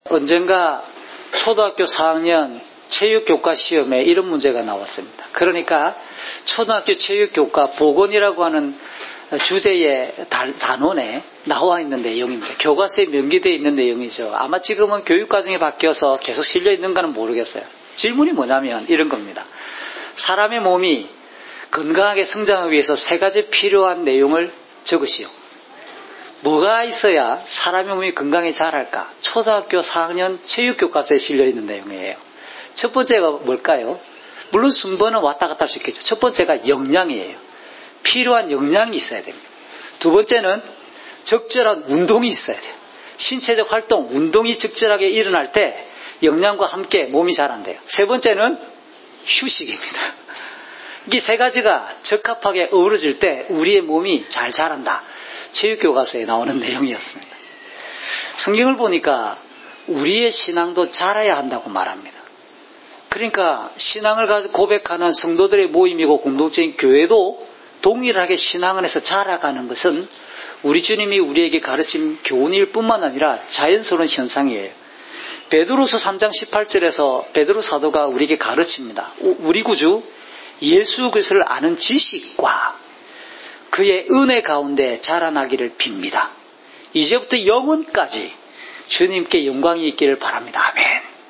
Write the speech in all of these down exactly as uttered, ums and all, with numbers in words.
언젠가 초등학교 사 학년 체육교과 시험에 이런 문제가 나왔습니다. 그러니까 초등학교 체육교과 보건이라고 하는 주제의 단원에 나와 있는 내용입니다. 교과서에 명기되어 있는 내용이죠. 아마 지금은 교육과정이 바뀌어서 계속 실려 있는가는 모르겠어요. 질문이 뭐냐면 이런 겁니다. 사람의 몸이 건강하게 성장하기 위해서 세 가지 필요한 내용을 적으시오. 뭐가 있어야 사람의 몸이 건강히 자랄까? 초등학교 사 학년 체육교과서에 실려있는 내용이에요. 첫 번째가 뭘까요? 물론 순번은 왔다 갔다 할 수 있겠죠. 첫 번째가 영양이에요. 필요한 영양이 있어야 됩니다. 두 번째는 적절한 운동이 있어야 돼요. 신체적 활동, 운동이 적절하게 일어날 때 영양과 함께 몸이 자란대요. 세 번째는 휴식입니다. 이 세 가지가 적합하게 어우러질 때 우리의 몸이 잘 자란다. 체육교과서에 나오는 내용이었습니다. 성경을 보니까 우리의 신앙도 자라야 한다고 말합니다. 그러니까 신앙을 가지고 고백하는 성도들의 모임이고 공동체인 교회도 동일하게 신앙 안에서 자라가는 것은 우리 주님이 우리에게 가르친 교훈일 뿐만 아니라 자연스러운 현상이에요. 베드로서 삼 장 십팔 절에서 베드로 사도가 우리에게 가르칩니다. 우리 구주 예수 그리스도를 아는 지식과 그의 은혜 가운데 자라나기를 빕니다. 이제부터 영원까지 주님께 영광이 있기를 바랍니다. 아멘.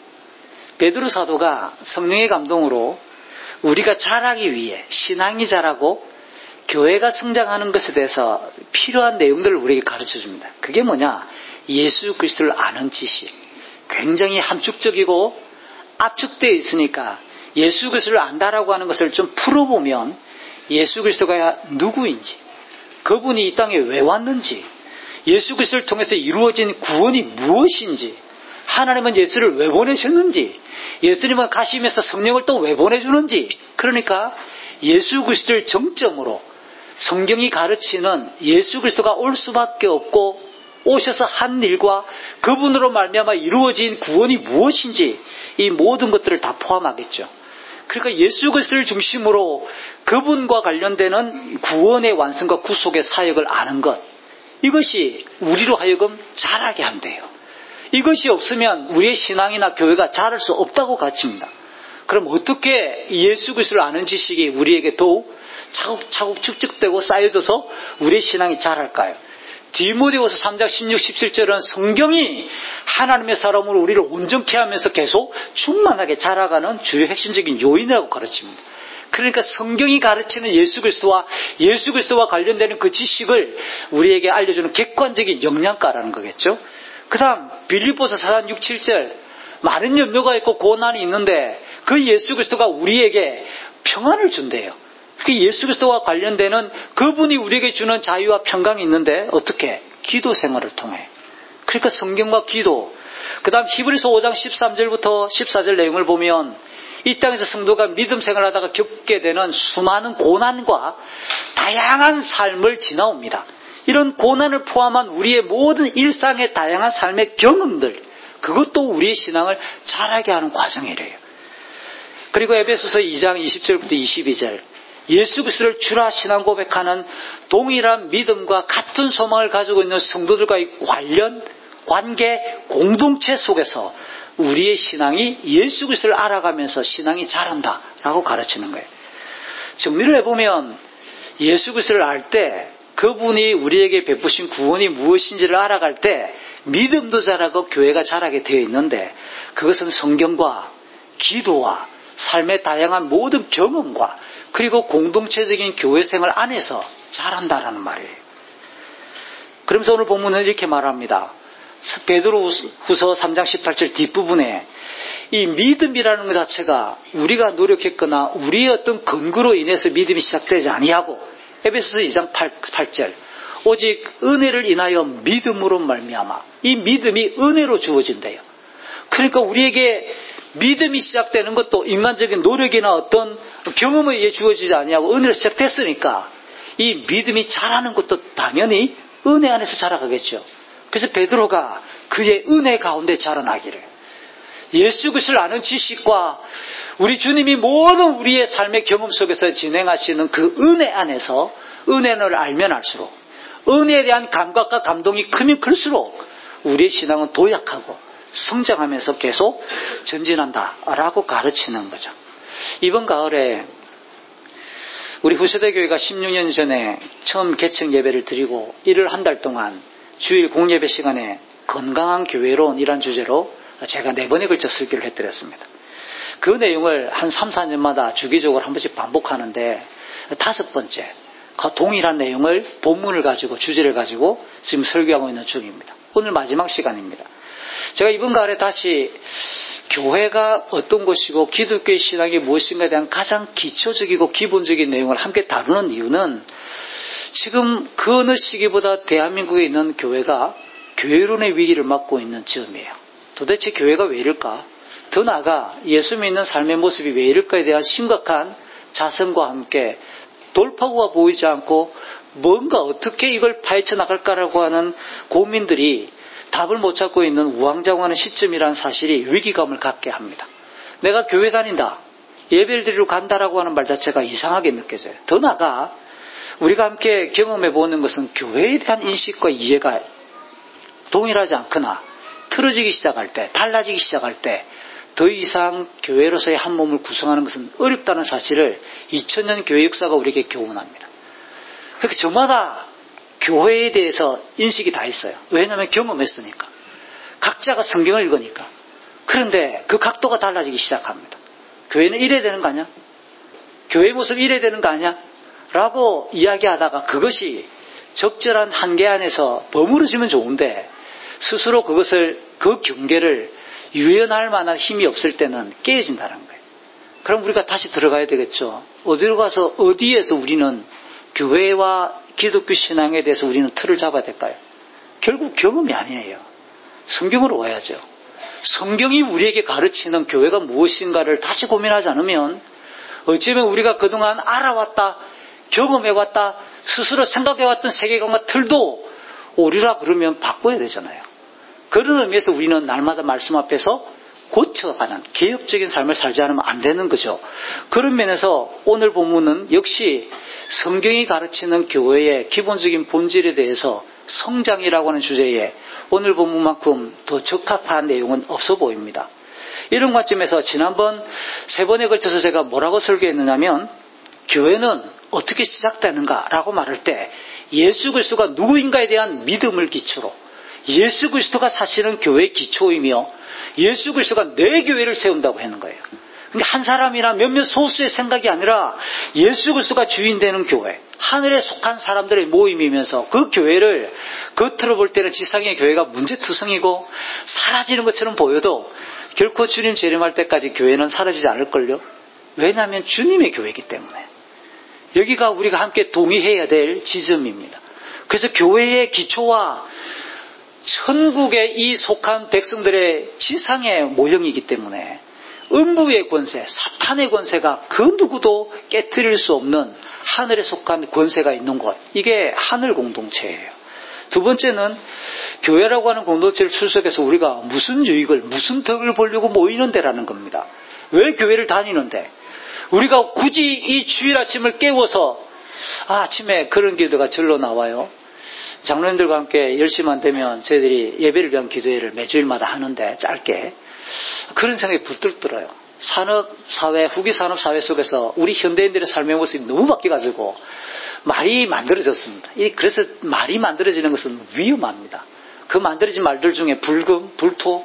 베드로 사도가 성령의 감동으로 우리가 자라기 위해 신앙이 자라고 교회가 성장하는 것에 대해서 필요한 내용들을 우리에게 가르쳐줍니다. 그게 뭐냐? 예수 그리스도를 아는 지식. 굉장히 함축적이고 압축되어 있으니까 예수 그리스도를 안다라고 하는 것을 좀 풀어보면 예수 그리스도가 누구인지, 그분이 이 땅에 왜 왔는지, 예수 그리스도를 통해서 이루어진 구원이 무엇인지, 하나님은 예수를 왜 보내셨는지, 예수님은 가시면서 성령을 또 왜 보내주는지, 그러니까 예수 그리스도를 정점으로 성경이 가르치는 예수 그리스도가 올 수밖에 없고 오셔서 한 일과 그분으로 말미암아 이루어진 구원이 무엇인지 이 모든 것들을 다 포함하겠죠. 그러니까 예수 그리스도를 중심으로 그분과 관련되는 구원의 완성과 구속의 사역을 아는 것, 이것이 우리로 하여금 자라게 한대요. 이것이 없으면 우리의 신앙이나 교회가 자랄 수 없다고 가르칩니다. 그럼 어떻게 예수 그리스도를 아는 지식이 우리에게 더욱 차곡차곡 축적되고 쌓여져서 우리의 신앙이 자랄까요? 디모데후서 삼 장 십육, 십칠 절은 성경이 하나님의 사람으로 우리를 온전케 하면서 계속 충만하게 자라가는 주요 핵심적인 요인이라고 가르칩니다. 그러니까 성경이 가르치는 예수 그리스도와 예수 그리스도와 관련되는 그 지식을 우리에게 알려주는 객관적인 영양가라는 거겠죠. 그 다음 빌립보서 사 장 육, 칠 절, 많은 염려가 있고 고난이 있는데 그 예수 그리스도가 우리에게 평안을 준대요. 그 예수 그리스도와 관련되는 그분이 우리에게 주는 자유와 평강이 있는데 어떻게? 기도 생활을 통해. 그러니까 성경과 기도. 그 다음 히브리서 오 장 십삼 절부터 십사 절 내용을 보면 이 땅에서 성도가 믿음 생활을 하다가 겪게 되는 수많은 고난과 다양한 삶을 지나옵니다. 이런 고난을 포함한 우리의 모든 일상의 다양한 삶의 경험들, 그것도 우리의 신앙을 자라게 하는 과정이래요. 그리고 에베소서 이 장 이십 절부터 이십이 절, 예수 그리스도를 주라 신앙 고백하는 동일한 믿음과 같은 소망을 가지고 있는 성도들과의 관련, 관계, 공동체 속에서 우리의 신앙이 예수 그리스도를 알아가면서 신앙이 자란다라고 가르치는 거예요. 정리를 해보면 예수 그리스도를 알 때, 그분이 우리에게 베푸신 구원이 무엇인지를 알아갈 때 믿음도 자라고 교회가 자라게 되어 있는데, 그것은 성경과 기도와 삶의 다양한 모든 경험과 그리고 공동체적인 교회 생활 안에서 자란다라는 말이에요. 그러면서 오늘 본문은 이렇게 말합니다. 베드로후서 삼 장 십팔 절 뒷부분에 이 믿음이라는 것 자체가 우리가 노력했거나 우리의 어떤 근거로 인해서 믿음이 시작되지 아니하고, 에베소서 이 장 팔 절, 오직 은혜를 인하여 믿음으로 말미암아, 이 믿음이 은혜로 주어진대요. 그러니까 우리에게 믿음이 시작되는 것도 인간적인 노력이나 어떤 경험에 의해 주어지지 아니하고 은혜로 시작됐으니까 이 믿음이 자라는 것도 당연히 은혜 안에서 자라가겠죠. 그래서 베드로가 그의 은혜 가운데 자라나기를, 예수 그리스도를 아는 지식과 우리 주님이 모든 우리의 삶의 경험 속에서 진행하시는 그 은혜 안에서, 은혜를 알면 알수록, 은혜에 대한 감각과 감동이 크면 클수록 우리의 신앙은 도약하고 성장하면서 계속 전진한다라고 가르치는 거죠. 이번 가을에 우리 후세대 교회가 십육 년 전에 처음 개척 예배를 드리고 일을 한 달 동안 주일 공예배 시간에 건강한 교회론이란 주제로 제가 네 번에 걸쳐 설교를 해드렸습니다. 그 내용을 한 삼, 사 년마다 주기적으로 한 번씩 반복하는데 다섯 번째 동일한 내용을 본문을 가지고 주제를 가지고 지금 설교하고 있는 중입니다. 오늘 마지막 시간입니다. 제가 이번 가을에 다시 교회가 어떤 것이고 기독교의 신앙이 무엇인가에 대한 가장 기초적이고 기본적인 내용을 함께 다루는 이유는 지금 그 어느 시기보다 대한민국에 있는 교회가 교회론의 위기를 맞고 있는 즈음이에요. 도대체 교회가 왜 이럴까? 더 나아가 예수 믿는 삶의 모습이 왜 이럴까에 대한 심각한 자성과 함께 돌파구가 보이지 않고 뭔가 어떻게 이걸 파헤쳐 나갈까라고 하는 고민들이 답을 못 찾고 있는 우왕좌왕하는 시점이라는 사실이 위기감을 갖게 합니다. 내가 교회 다닌다, 예배를 드리러 간다라고 하는 말 자체가 이상하게 느껴져요. 더 나아가 우리가 함께 경험해 보는 것은 교회에 대한 인식과 이해가 동일하지 않거나 틀어지기 시작할 때, 달라지기 시작할 때 더 이상 교회로서의 한 몸을 구성하는 것은 어렵다는 사실을 이천 년 교회 역사가 우리에게 교훈합니다. 그러니까 저마다 교회에 대해서 인식이 다 있어요. 왜냐하면 경험했으니까. 각자가 성경을 읽으니까. 그런데 그 각도가 달라지기 시작합니다. 교회는 이래야 되는 거 아니야? 교회 모습이 이래야 되는 거 아니야? 라고 이야기하다가 그것이 적절한 한계 안에서 버무려지면 좋은데 스스로 그것을, 그 경계를 유연할 만한 힘이 없을 때는 깨어진다는 거예요. 그럼 우리가 다시 들어가야 되겠죠. 어디로 가서, 어디에서 우리는 교회와 기독교 신앙에 대해서 우리는 틀을 잡아야 될까요? 결국 경험이 아니에요. 성경으로 와야죠. 성경이 우리에게 가르치는 교회가 무엇인가를 다시 고민하지 않으면 어쩌면 우리가 그동안 알아왔다, 경험해왔다, 스스로 생각해왔던 세계관과 틀도 오리라 그러면 바꿔야 되잖아요. 그런 의미에서 우리는 날마다 말씀 앞에서 고쳐가는 개혁적인 삶을 살지 않으면 안 되는 거죠. 그런 면에서 오늘 본문은 역시 성경이 가르치는 교회의 기본적인 본질에 대해서 성장이라고 하는 주제에 오늘 본문만큼 더 적합한 내용은 없어 보입니다. 이런 관점에서 지난번 세 번에 걸쳐서 제가 뭐라고 설교했느냐면 교회는 어떻게 시작되는가라고 말할 때 예수 그리스도가 누구인가에 대한 믿음을 기초로 예수 그리스도가 사실은 교회의 기초이며 예수 그리스도가 내 교회를 세운다고 하는 거예요. 근데 한 사람이나 몇몇 소수의 생각이 아니라 예수 그리스도가 주인 되는 교회, 하늘에 속한 사람들의 모임이면서 그 교회를 겉으로 볼 때는 지상의 교회가 문제투성이고 사라지는 것처럼 보여도 결코 주님 재림할 때까지 교회는 사라지지 않을걸요. 왜냐하면 주님의 교회이기 때문에. 여기가 우리가 함께 동의해야 될 지점입니다. 그래서 교회의 기초와 천국에 이 속한 백성들의 지상의 모형이기 때문에 음부의 권세, 사탄의 권세가 그 누구도 깨트릴 수 없는 하늘에 속한 권세가 있는 곳, 이게 하늘 공동체예요. 두 번째는 교회라고 하는 공동체를 출석해서 우리가 무슨 유익을, 무슨 덕을 보려고 모이는 데라는 겁니다. 왜 교회를 다니는데 우리가 굳이 이 주일 아침을 깨워서 아, 아침에 그런 기도가 절로 나와요. 장로님들과 함께 열 시만 되면 저희들이 예배를 위한 기도회를 매주일마다 하는데 짧게 그런 생각이 불뚝 들어요. 산업사회, 후기 산업사회 속에서 우리 현대인들의 삶의 모습이 너무 바뀌어가지고 말이 만들어졌습니다. 그래서 말이 만들어지는 것은 위험합니다. 그 만들어진 말들 중에 불금, 불토,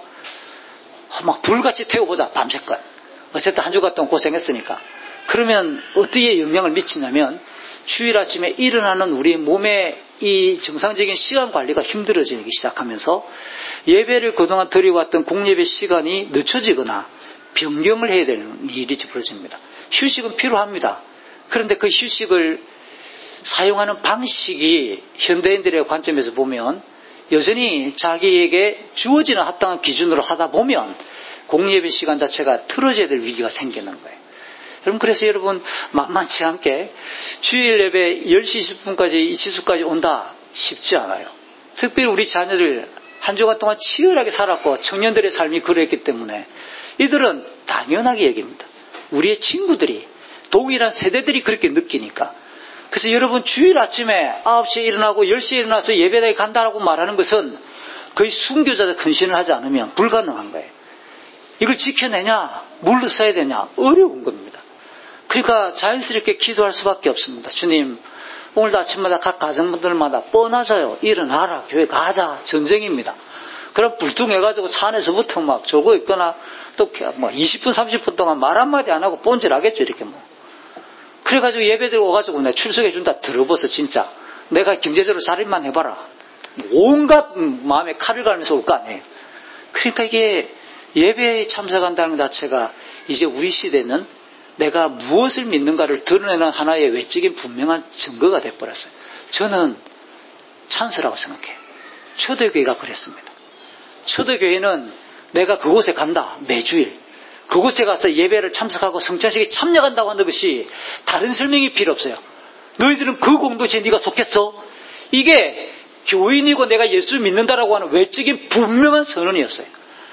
막 불같이 태워보자, 밤새껏. 어쨌든 한 주간 동안 고생했으니까. 그러면 어디에 영향을 미치냐면 주일 아침에 일어나는 우리 몸의 이 정상적인 시간 관리가 힘들어지기 시작하면서 예배를 그동안 드려왔던 공예배 시간이 늦춰지거나 변경을 해야 되는 일이 벌어집니다. 휴식은 필요합니다. 그런데 그 휴식을 사용하는 방식이 현대인들의 관점에서 보면 여전히 자기에게 주어지는 합당한 기준으로 하다 보면 공예배 시간 자체가 틀어져야 될 위기가 생기는 거예요. 여러분, 그래서 여러분 만만치 않게 주일 예배 열 시 이십 분까지 이 지수까지 온다 쉽지 않아요. 특별히 우리 자녀들 한 주간 동안 치열하게 살았고 청년들의 삶이 그랬기 때문에 이들은 당연하게 얘기합니다. 우리의 친구들이 동일한 세대들이 그렇게 느끼니까. 그래서 여러분 주일 아침에 아홉 시에 일어나고 열 시에 일어나서 예배당에 간다라고 말하는 것은 거의 순교자적 헌신을 하지 않으면 불가능한 거예요. 이걸 지켜내냐, 물러서야 되냐, 어려운 겁니다. 그러니까 자연스럽게 기도할 수밖에 없습니다. 주님, 오늘도 아침마다 각 가정분들마다 뻔하자요. 일어나라, 교회 가자, 전쟁입니다. 그럼 불뚱해가지고 차 안에서부터 막 졸고 있거나 또 뭐 이십 분, 삼십 분 동안 말 한마디 안 하고 뻔질하겠죠, 이렇게 뭐. 그래가지고 예배들 오가지고 내가 출석해준다 들어봐서 진짜 내가 경제적으로 살인만 해봐라. 온갖 마음에 칼을 갈면서 올 거 아니에요. 그러니까 이게 예배에 참석한다는 것 자체가 이제 우리 시대는 내가 무엇을 믿는가를 드러내는 하나의 외적인 분명한 증거가 돼버렸어요. 저는 찬스라고 생각해요. 초대교회가 그랬습니다. 초대교회는 내가 그곳에 간다, 매주일. 그곳에 가서 예배를 참석하고 성찬식에 참여한다고 하는 것이 다른 설명이 필요 없어요. 너희들은 그 공동체에 네가 속했어? 이게 교인이고 내가 예수를 믿는다라고 하는 외적인 분명한 선언이었어요.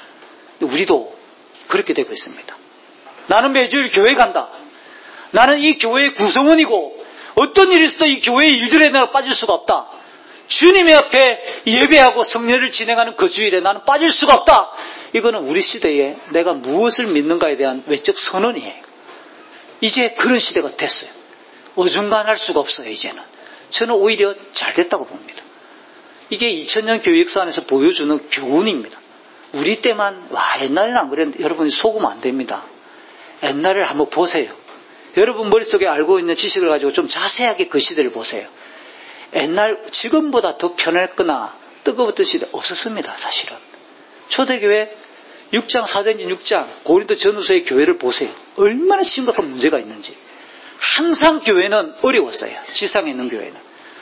우리도 그렇게 되고 있습니다. 나는 매주일 교회 간다. 나는 이 교회의 구성원이고 어떤 일이 있어도 이 교회의 일들에 내가 빠질 수가 없다. 주님의 앞에 예배하고 성례를 진행하는 그 주일에 나는 빠질 수가 없다. 이거는 우리 시대에 내가 무엇을 믿는가에 대한 외적 선언이에요. 이제 그런 시대가 됐어요. 어중간할 수가 없어요, 이제는. 저는 오히려 잘 됐다고 봅니다. 이게 이천 년 교회 역사 안에서 보여주는 교훈입니다. 우리 때만, 와, 옛날에는 안 그랬는데, 여러분이 속으면 안 됩니다. 옛날을 한번 보세요. 여러분 머릿속에 알고 있는 지식을 가지고 좀 자세하게 그 시대를 보세요. 옛날, 지금보다 더 편했거나 뜨거웠던 시대 없었습니다, 사실은. 초대교회 육 장, 사도행전 육 장, 고린도 전후서의 교회를 보세요. 얼마나 심각한 문제가 있는지. 항상 교회는 어려웠어요. 지상에 있는 교회는.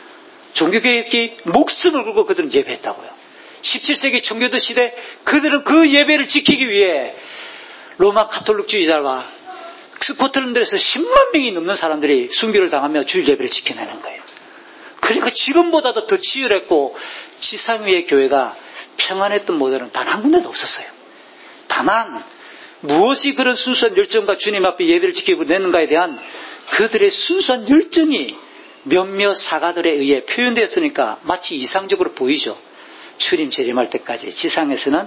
종교개혁이 목숨을 걸고 그들은 예배했다고요. 십칠 세기 청교도 시대 그들은 그 예배를 지키기 위해 로마 카톨릭주의자와 스코틀랜드에서 십만 명이 넘는 사람들이 순교를 당하며 주일 예배를 지켜내는 거예요. 그러니까 지금보다도 더 치열했고 지상 위의 교회가 평안했던 모델은 단 한 군데도 없었어요. 다만 무엇이 그런 순수한 열정과 주님 앞에 예배를 지키고 내는가에 대한 그들의 순수한 열정이 몇몇 사가들에 의해 표현되었으니까 마치 이상적으로 보이죠. 주님 재림할 때까지 지상에서는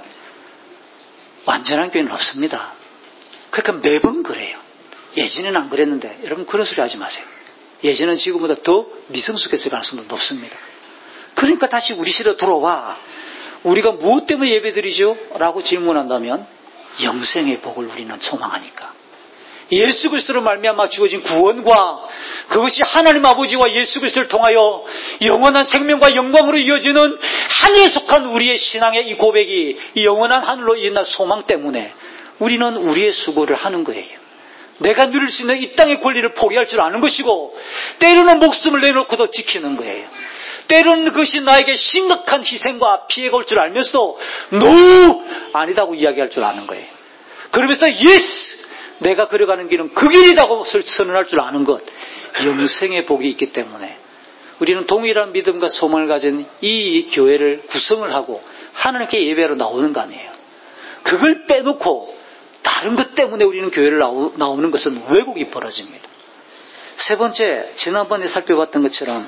완전한 교회는 없습니다. 그러니까 매번 그래요. 예전에는 안 그랬는데 여러분 그런 소리 하지 마세요. 예전은 지금보다 더 미성숙했을 가능성도 높습니다. 그러니까 다시 우리 시대로 돌아와 우리가 무엇 때문에 예배드리죠? 라고 질문한다면 영생의 복을 우리는 소망하니까. 예수 그리스도로 말미암아 주어진 구원과 그것이 하나님 아버지와 예수 그리스도를 통하여 영원한 생명과 영광으로 이어지는 하늘에 속한 우리의 신앙의 이 고백이 이 영원한 하늘로 이어난 소망 때문에 우리는 우리의 수고를 하는 거예요. 내가 누릴 수 있는 이 땅의 권리를 포기할 줄 아는 것이고 때로는 목숨을 내놓고도 지키는 거예요. 때로는 그것이 나에게 심각한 희생과 피해가 올 줄 알면서도 no! 아니다고 이야기할 줄 아는 거예요. 그러면서 yes! 내가 걸어가는 길은 그 길이라고 선언할 줄 아는 것, 영생의 복이 있기 때문에 우리는 동일한 믿음과 소망을 가진 이 교회를 구성을 하고 하나님께 예배로 나오는 거 아니에요. 그걸 빼놓고 다른 것 때문에 우리는 교회를 나오는 것은 왜곡이 벌어집니다. 세 번째, 지난번에 살펴봤던 것처럼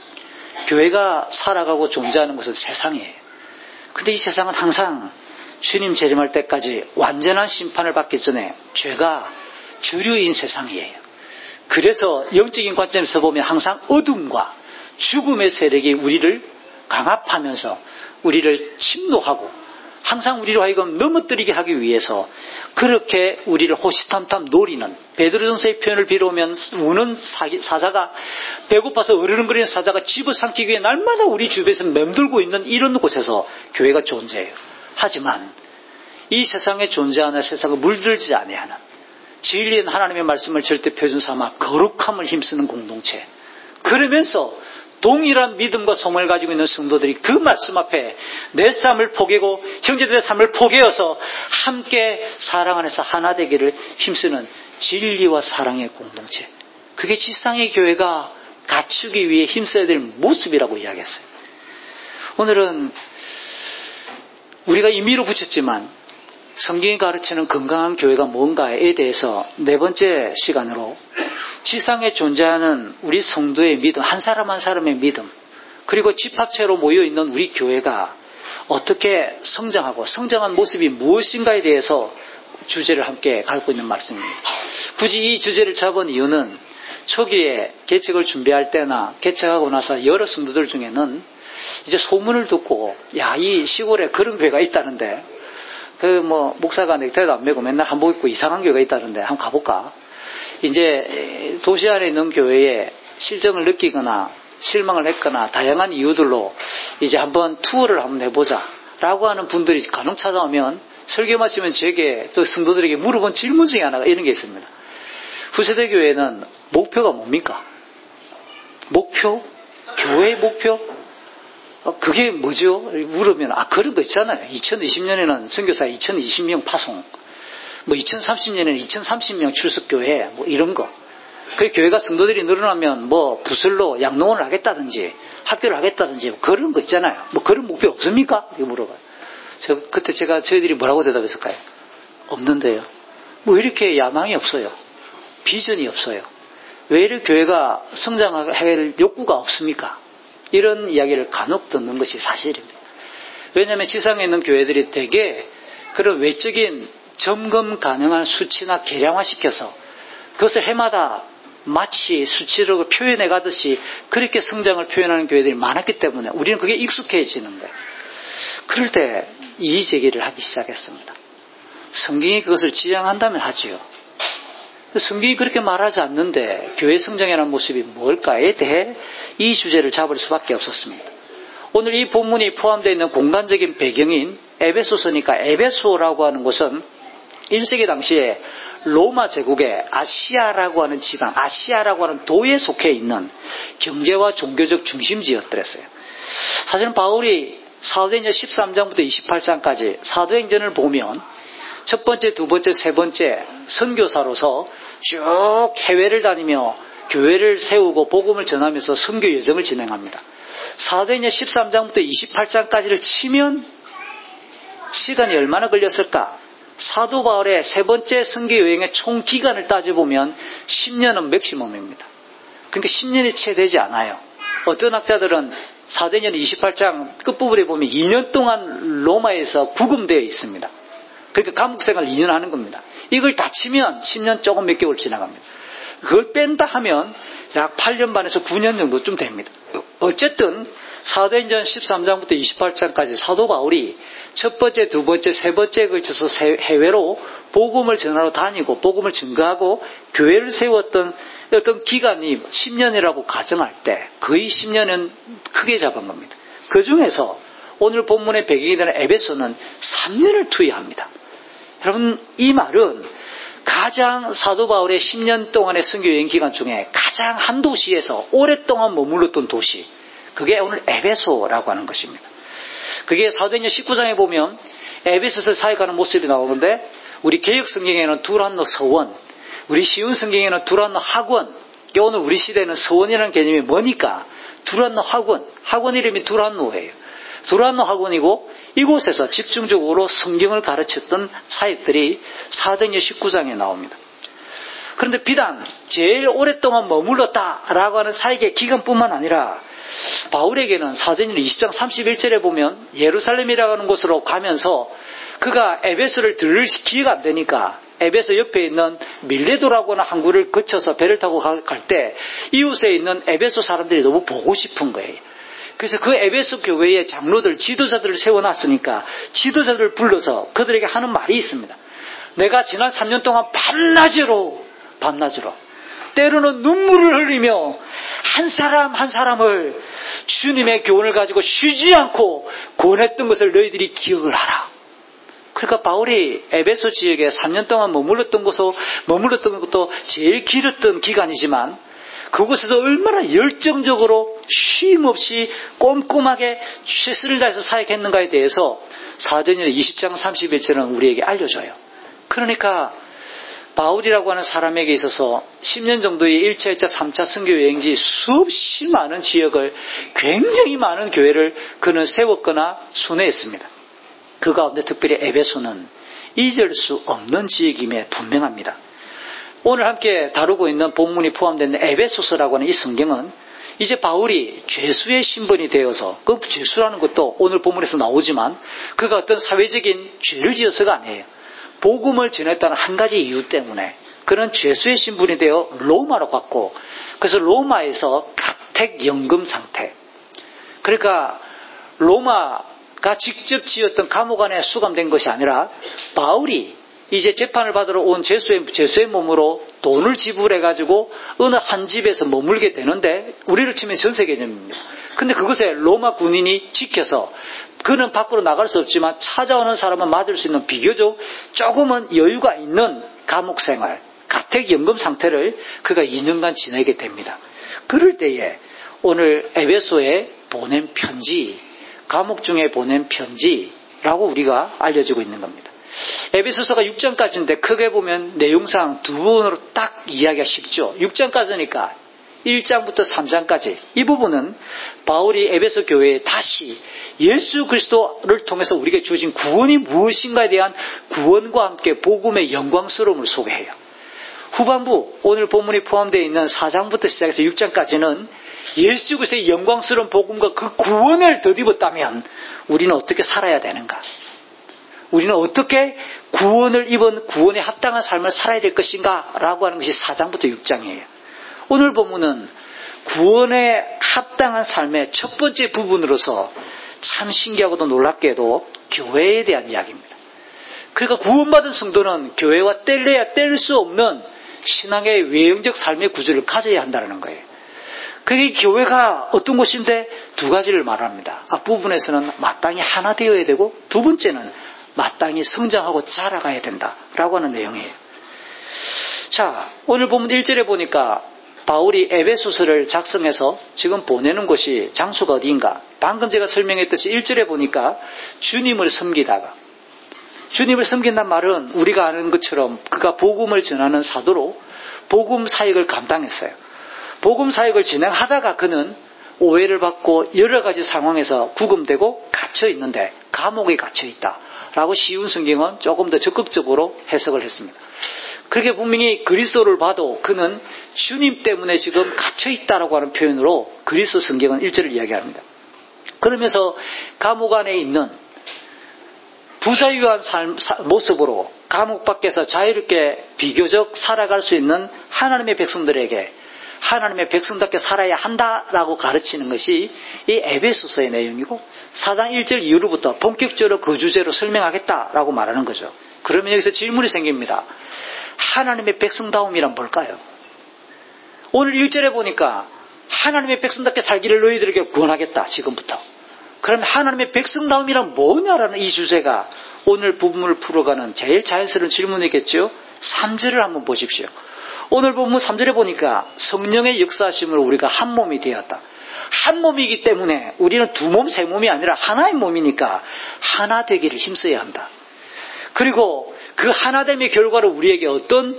교회가 살아가고 존재하는 것은 세상이에요. 근데 이 세상은 항상 주님 재림할 때까지 완전한 심판을 받기 전에 죄가 주류인 세상이에요. 그래서 영적인 관점에서 보면 항상 어둠과 죽음의 세력이 우리를 강압하면서 우리를 침노하고 항상 우리로 하여금 넘어뜨리게 하기 위해서 그렇게 우리를 호시탐탐 노리는 베드로전서의 표현을 빌어오면 우는 사자가 배고파서 으르렁거리는 사자가 집어삼키기 위해 날마다 우리 주변에서 맴돌고 있는 이런 곳에서 교회가 존재해요. 하지만 이 세상에 존재하는 세상을 물들지 아니하는 진리인 하나님의 말씀을 절대 표준 삼아 거룩함을 힘쓰는 공동체, 그러면서 동일한 믿음과 소망을 가지고 있는 성도들이 그 말씀 앞에 내 삶을 포기하고 형제들의 삶을 포기해서 함께 사랑 안에서 하나 되기를 힘쓰는 진리와 사랑의 공동체, 그게 지상의 교회가 갖추기 위해 힘써야 될 모습이라고 이야기했어요. 오늘은 우리가 임의로 붙였지만 성경이 가르치는 건강한 교회가 뭔가에 대해서 네 번째 시간으로 지상에 존재하는 우리 성도의 믿음, 한 사람 한 사람의 믿음, 그리고 집합체로 모여있는 우리 교회가 어떻게 성장하고 성장한 모습이 무엇인가에 대해서 주제를 함께 갖고 있는 말씀입니다. 굳이 이 주제를 잡은 이유는 초기에 개척을 준비할 때나 개척하고 나서 여러 성도들 중에는 이제 소문을 듣고 야, 이 시골에 그런 교회가 있다는데 그 뭐 목사가 넥타이도 안 메고 맨날 한복 입고 이상한 교회가 있다는데 한번 가볼까? 이제 도시 안에 있는 교회에 실정을 느끼거나 실망을 했거나 다양한 이유들로 이제 한번 투어를 한번 해보자 라고 하는 분들이 간혹 찾아오면 설교 마치면 제게 또 성도들에게 물어본 질문 중에 하나가 이런 게 있습니다. 후세대 교회는 목표가 뭡니까? 목표? 교회의 목표? 그게 뭐죠? 물으면 아 그런 거 있잖아요. 이천이십 년에는 선교사 이천이십 명 파송, 뭐 이천삼십 년에는 이천삼십 명 출석교회, 뭐 이런 거. 그 교회가 성도들이 늘어나면 뭐 부설로 양농을 하겠다든지 학교를 하겠다든지 뭐 그런 거 있잖아요. 뭐 그런 목표 없습니까? 이거 물어봐요. 저 그때 제가 저희들이 뭐라고 대답했을까요? 없는데요. 뭐 이렇게 야망이 없어요. 비전이 없어요. 왜 이렇게 교회가 성장할 욕구가 없습니까? 이런 이야기를 간혹 듣는 것이 사실입니다. 왜냐하면 지상에 있는 교회들이 대개 그런 외적인 점검 가능한 수치나 계량화시켜서 그것을 해마다 마치 수치로 표현해 가듯이 그렇게 성장을 표현하는 교회들이 많았기 때문에 우리는 그게 익숙해지는 거예요. 그럴 때 이의 제기를 하기 시작했습니다. 성경이 그것을 지향한다면 하지요. 성경이 그렇게 말하지 않는데 교회 성장이라는 모습이 뭘까에 대해 이 주제를 잡을 수밖에 없었습니다. 오늘 이 본문이 포함되어 있는 공간적인 배경인 에베소서니까 에베소라고 하는 곳은 일 세기 당시에 로마 제국의 아시아라고 하는 지방, 아시아라고 하는 도에 속해 있는 경제와 종교적 중심지였더랬어요. 사실은 바울이 사도행전 십삼 장부터 이십팔 장까지 사도행전을 보면 첫 번째, 두 번째, 세 번째 선교사로서 쭉 해외를 다니며 교회를 세우고 복음을 전하면서 선교 여정을 진행합니다. 사도행전 십삼 장부터 이십팔 장까지를 치면 시간이 얼마나 걸렸을까? 사도 바울의 세 번째 선교 여행의 총 기간을 따져보면 십 년은 맥시멈입니다. 그러니까 십 년이 채 되지 않아요. 어떤 학자들은 사도행전 이십팔 장 끝부분에 보면 이 년 동안 로마에서 구금되어 있습니다. 그러니까 감옥생활 이 년 하는 겁니다. 이걸 다 치면 십 년 조금 몇 개월 지나갑니다. 그걸 뺀다 하면 약 팔 년 반에서 구 년 정도쯤 됩니다. 어쨌든 사도행전 십삼 장부터 이십팔 장까지 사도 바울이 첫 번째, 두 번째, 세 번째에 걸쳐서 해외로 복음을 전하러 다니고 복음을 증거하고 교회를 세웠던 어떤 기간이 십 년이라고 가정할 때 거의 십 년은 크게 잡은 겁니다. 그 중에서 오늘 본문의 배경이 되는 에베소는 삼 년을 투여합니다. 여러분, 이 말은 가장 사도 바울의 십 년 동안의 선교 여행 기간 중에 가장 한 도시에서 오랫동안 머물렀던 도시, 그게 오늘 에베소라고 하는 것입니다. 그게 사도행전 십구 장에 보면 에베소서 사역하는 모습이 나오는데 우리 개역 성경에는 두란노 서원, 우리 쉬운 성경에는 두란노 학원, 오늘 우리 시대는 서원이라는 개념이 뭐니까 두란노 학원, 학원 이름이 두란노예요. 두란노 학원이고 이곳에서 집중적으로 성경을 가르쳤던 사역들이 사도행전 십구 장에 나옵니다. 그런데 비단 제일 오랫동안 머물렀다라고 하는 사역의 기간뿐만 아니라 바울에게는 사도행전 이십 장 삼십일 절에 보면 예루살렘이라고 하는 곳으로 가면서 그가 에베소를 들을 기회가 안 되니까 에베소 옆에 있는 밀레도라고 하는 항구를 거쳐서 배를 타고 갈 때 이웃에 있는 에베소 사람들이 너무 보고 싶은 거예요. 그래서 그 에베소 교회의 장로들, 지도자들을 세워놨으니까 지도자들을 불러서 그들에게 하는 말이 있습니다. 내가 지난 삼 년 동안 밤낮으로 밤낮으로 때로는 눈물을 흘리며 한 사람 한 사람을 주님의 교훈을 가지고 쉬지 않고 권했던 것을 너희들이 기억을 하라. 그러니까 바울이 에베소 지역에 삼 년 동안 머물렀던 곳으로 머물렀던 것도 제일 길었던 기간이지만 그곳에서 얼마나 열정적으로 쉼 없이 꼼꼼하게 최선을 다해서 사역했는가에 대해서 사도행전 이십 장 삼십일 절은 우리에게 알려줘요. 그러니까 바울이라고 하는 사람에게 있어서 십 년 정도의 일 차, 이 차, 삼 차 선교 여행지 수없이 많은 지역을 굉장히 많은 교회를 그는 세웠거나 순회했습니다. 그 가운데 특별히 에베소는 잊을 수 없는 지역임에 분명합니다. 오늘 함께 다루고 있는 본문이 포함된 에베소서라고 하는 이 성경은 이제 바울이 죄수의 신분이 되어서, 그 죄수라는 것도 오늘 본문에서 나오지만 그가 어떤 사회적인 죄를 지어서가 아니에요. 복음을 전했다는 한 가지 이유 때문에 그는 죄수의 신분이 되어 로마로 갔고, 그래서 로마에서 가택연금 상태, 그러니까 로마가 직접 지었던 감옥 안에 수감된 것이 아니라 바울이 이제 재판을 받으러 온 죄수의, 죄수의 몸으로 돈을 지불해가지고 어느 한 집에서 머물게 되는데, 우리를 치면 전세 개념입니다. 근데 그것에 로마 군인이 지켜서 그는 밖으로 나갈 수 없지만 찾아오는 사람은 맞을 수 있는 비교적 조금은 여유가 있는 감옥 생활, 가택연금 상태를 그가 이 년간 지내게 됩니다. 그럴 때에 오늘 에베소에 보낸 편지, 감옥 중에 보낸 편지라고 우리가 알려지고 있는 겁니다. 에베소서가 육 장까지인데 크게 보면 내용상 두 부분으로 딱 이해하기가 쉽죠. 육 장까지니까 일 장부터 삼 장까지 이 부분은 바울이 에베소 교회에 다시 예수 그리스도를 통해서 우리에게 주어진 구원이 무엇인가에 대한 구원과 함께 복음의 영광스러움을 소개해요. 후반부 오늘 본문이 포함되어 있는 사 장부터 시작해서 육 장까지는 예수 그리스도의 영광스러운 복음과 그 구원을 덧입었다면 우리는 어떻게 살아야 되는가, 우리는 어떻게 구원을 입은 구원에 합당한 삶을 살아야 될 것인가 라고 하는 것이 사 장부터 육 장이에요. 오늘 본문은 구원에 합당한 삶의 첫 번째 부분으로서 참 신기하고도 놀랍게도 교회에 대한 이야기입니다. 그러니까 구원받은 성도는 교회와 뗄래야 뗄 수 없는 신앙의 외형적 삶의 구조를 가져야 한다는 거예요. 그게 교회가 어떤 곳인데 두 가지를 말합니다. 앞부분에서는 마땅히 하나 되어야 되고, 두 번째는 마땅히 성장하고 자라가야 된다라고 하는 내용이에요. 자, 오늘 본문 일 절에 보니까 바울이 에베소서를 작성해서 지금 보내는 곳이 장소가 어디인가? 방금 제가 설명했듯이 일 절에 보니까 주님을 섬기다가, 주님을 섬긴다는 말은 우리가 아는 것처럼 그가 복음을 전하는 사도로 복음 사역을 감당했어요. 복음 사역을 진행하다가 그는 오해를 받고 여러 가지 상황에서 구금되고 갇혀 있는데, 감옥에 갇혀 있다 라고 쉬운 성경은 조금 더 적극적으로 해석을 했습니다. 그렇게 분명히 그리스도를 봐도 그는 주님 때문에 지금 갇혀있다라고 하는 표현으로 그리스도 성경은 일 절을 이야기합니다. 그러면서 감옥 안에 있는 부자유한 삶, 모습으로 감옥 밖에서 자유롭게 비교적 살아갈 수 있는 하나님의 백성들에게 하나님의 백성답게 살아야 한다라고 가르치는 것이 이 에베소서의 내용이고, 사 장 일 절 이후로부터 본격적으로 그 주제로 설명하겠다라고 말하는 거죠. 그러면 여기서 질문이 생깁니다. 하나님의 백성다움이란 뭘까요? 오늘 일 절에 보니까 하나님의 백성답게 살기를 너희들에게 구원하겠다 지금부터. 그러면 하나님의 백성다움이란 뭐냐라는 이 주제가 오늘 부분을 풀어가는 제일 자연스러운 질문이겠죠. 삼 절을 한번 보십시오. 오늘 본문 삼 절에 보니까 성령의 역사하심을 우리가 한 몸이 되었다. 한 몸이기 때문에 우리는 두 몸, 세 몸이 아니라 하나의 몸이니까 하나 되기를 힘써야 한다. 그리고 그 하나됨의 결과로 우리에게 어떤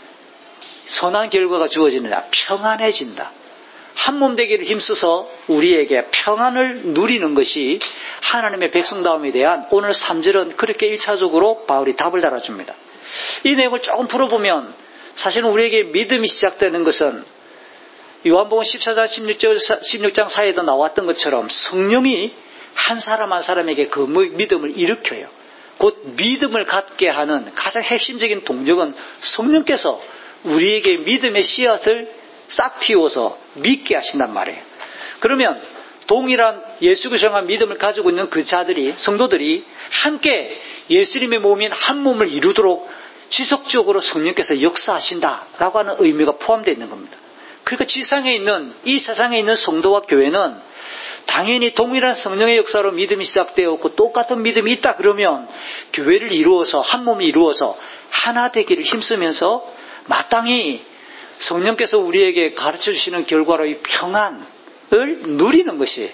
선한 결과가 주어지느냐? 평안해진다. 한 몸 되기를 힘써서 우리에게 평안을 누리는 것이 하나님의 백성다움에 대한 오늘 삼 절은 그렇게 일차적으로 바울이 답을 달아줍니다. 이 내용을 조금 풀어보면 사실은 우리에게 믿음이 시작되는 것은 요한복음 십사 장 십육 장 사이에도 나왔던 것처럼 성령이 한 사람 한 사람에게 그 믿음을 일으켜요. 곧 믿음을 갖게 하는 가장 핵심적인 동력은 성령께서 우리에게 믿음의 씨앗을 싹 틔워서 믿게 하신단 말이에요. 그러면 동일한 예수 그리스도와 믿음을 가지고 있는 그 자들이, 성도들이 함께 예수님의 몸인 한 몸을 이루도록 지속적으로 성령께서 역사하신다라고 하는 의미가 포함되어 있는 겁니다. 그러니까 지상에 있는, 이 세상에 있는 성도와 교회는 당연히 동일한 성령의 역사로 믿음이 시작되었고 똑같은 믿음이 있다 그러면 교회를 이루어서, 한 몸이 이루어서 하나 되기를 힘쓰면서 마땅히 성령께서 우리에게 가르쳐 주시는 결과로 이 평안을 누리는 것이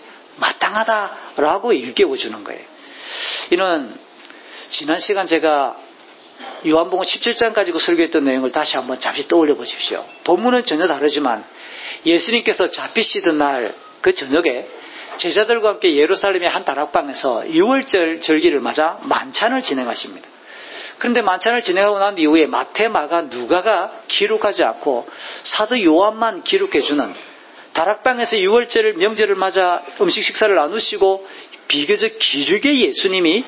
마땅하다라고 일깨워 주는 거예요. 이는 지난 시간 제가 요한복음 십칠 장 가지고 설교했던 내용을 다시 한번 잠시 떠올려 보십시오. 본문은 전혀 다르지만 예수님께서 잡히시던 날 그 저녁에 제자들과 함께 예루살렘의 한 다락방에서 유월절 절기를 맞아 만찬을 진행하십니다. 그런데 만찬을 진행하고 난 이후에 마태, 마가, 누가가 기록하지 않고 사도 요한만 기록해주는 다락방에서 유월절을 명절을 맞아 음식 식사를 나누시고 비교적 길게 예수님이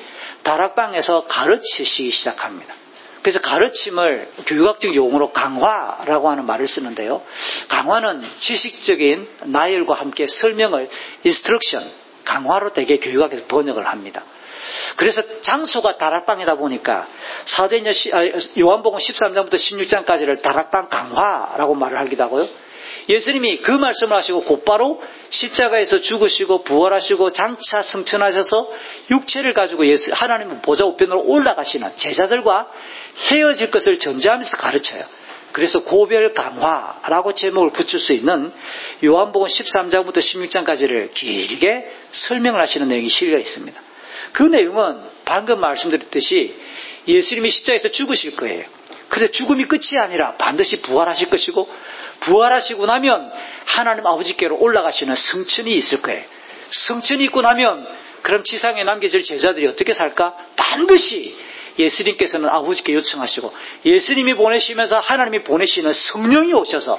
다락방에서 가르치시기 시작합니다. 그래서 가르침을 교육학적 용어로 강화라고 하는 말을 쓰는데요. 강화는 지식적인 나열과 함께 설명을 instruction, 강화로 되게 교육학에서 번역을 합니다. 그래서 장소가 다락방이다 보니까 사도행전 요한복음 십삼 장부터 십육 장까지를 다락방 강화라고 말을 하기도 하고요. 예수님이 그 말씀을 하시고 곧바로 십자가에서 죽으시고 부활하시고 장차 승천하셔서 육체를 가지고 예수, 하나님의 보좌 우편으로 올라가시는 제자들과 헤어질 것을 전제하면서 가르쳐요. 그래서 고별 강화라고 제목을 붙일 수 있는 요한복음 십삼 장부터 십육 장까지를 길게 설명을 하시는 내용이 실려 있습니다. 그 내용은 방금 말씀드렸듯이 예수님이 십자가에서 죽으실 거예요. 그런데 죽음이 끝이 아니라 반드시 부활하실 것이고 부활하시고 나면 하나님 아버지께로 올라가시는 성천이 있을 거예요. 성천이 있고 나면 그럼 지상에 남겨질 제자들이 어떻게 살까? 반드시 예수님께서는 아버지께 요청하시고 예수님이 보내시면서 하나님이 보내시는 성령이 오셔서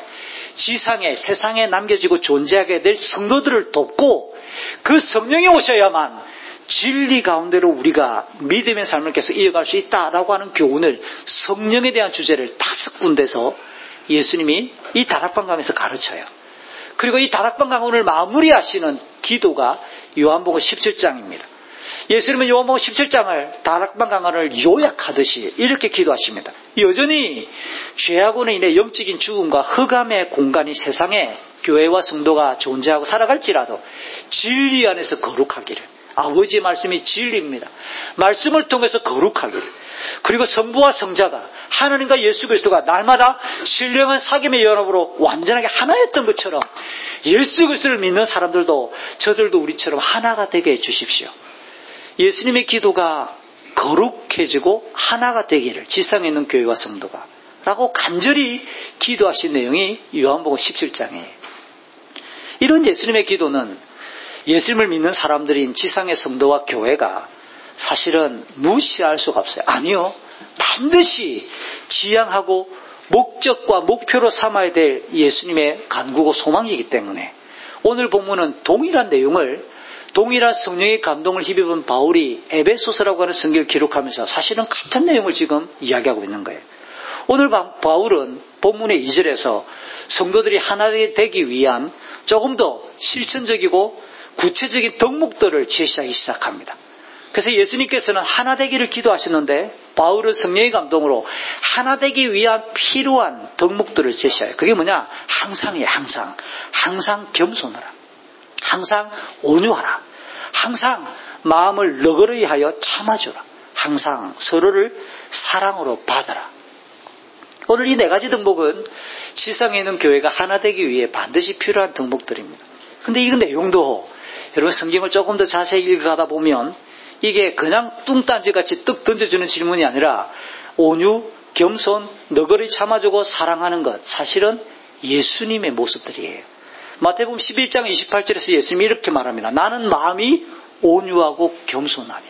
지상에 세상에 남겨지고 존재하게 될 성도들을 돕고 그 성령이 오셔야만 진리 가운데로 우리가 믿음의 삶을 계속 이어갈 수 있다라고 하는 교훈을 성령에 대한 주제를 다섯 군데서 예수님이 이 다락방 강에서 가르쳐요. 그리고 이 다락방 강론을 마무리하시는 기도가 요한복음 십칠 장입니다. 예수님은 요한복음 십칠 장을 다락방 강론을 요약하듯이 이렇게 기도하십니다. 여전히 죄악으로 인해 영적인 죽음과 흑암의 공간이 세상에 교회와 성도가 존재하고 살아갈지라도 진리 안에서 거룩하기를, 아버지의 말씀이 진리입니다. 말씀을 통해서 거룩하기를, 그리고 성부와 성자가 하나님과 예수 그리스도가 날마다 신령한 사귐의 연합으로 완전하게 하나였던 것처럼 예수 그리스도를 믿는 사람들도 저들도 우리처럼 하나가 되게 해주십시오. 예수님의 기도가 거룩해지고 하나가 되기를, 지상에 있는 교회와 성도가 라고 간절히 기도하신 내용이 요한복음 십칠 장이에요. 이런 예수님의 기도는 예수님을 믿는 사람들인 지상의 성도와 교회가 사실은 무시할 수가 없어요. 아니요, 반드시 지향하고 목적과 목표로 삼아야 될 예수님의 간구고 소망이기 때문에 오늘 본문은 동일한 내용을, 동일한 성령의 감동을 힘입은 바울이 에베소서라고 하는 성경을 기록하면서 사실은 같은 내용을 지금 이야기하고 있는 거예요. 오늘 바울은 본문의 이 절에서 성도들이 하나 되기 위한 조금 더 실천적이고 구체적인 덕목들을 제시하기 시작합니다. 그래서 예수님께서는 하나 되기를 기도하셨는데 바울은 성령의 감동으로 하나 되기 위한 필요한 덕목들을 제시해요. 그게 뭐냐? 항상이에요. 항상. 항상 겸손하라. 항상 온유하라. 항상 마음을 너그러이 하여 참아주라. 항상 서로를 사랑으로 받아라. 오늘 이 네 가지 덕목은 지상에 있는 교회가 하나 되기 위해 반드시 필요한 덕목들입니다. 그런데 이 내용도 여러분 성경을 조금 더 자세히 읽어가다 보면 이게 그냥 뚱딴지같이 떡 던져주는 질문이 아니라 온유, 겸손, 너그러이 참아주고 사랑하는 것, 사실은 예수님의 모습들이에요. 마태복음 십일 장 이십팔 절에서 예수님이 이렇게 말합니다. 나는 마음이 온유하고 겸손하니.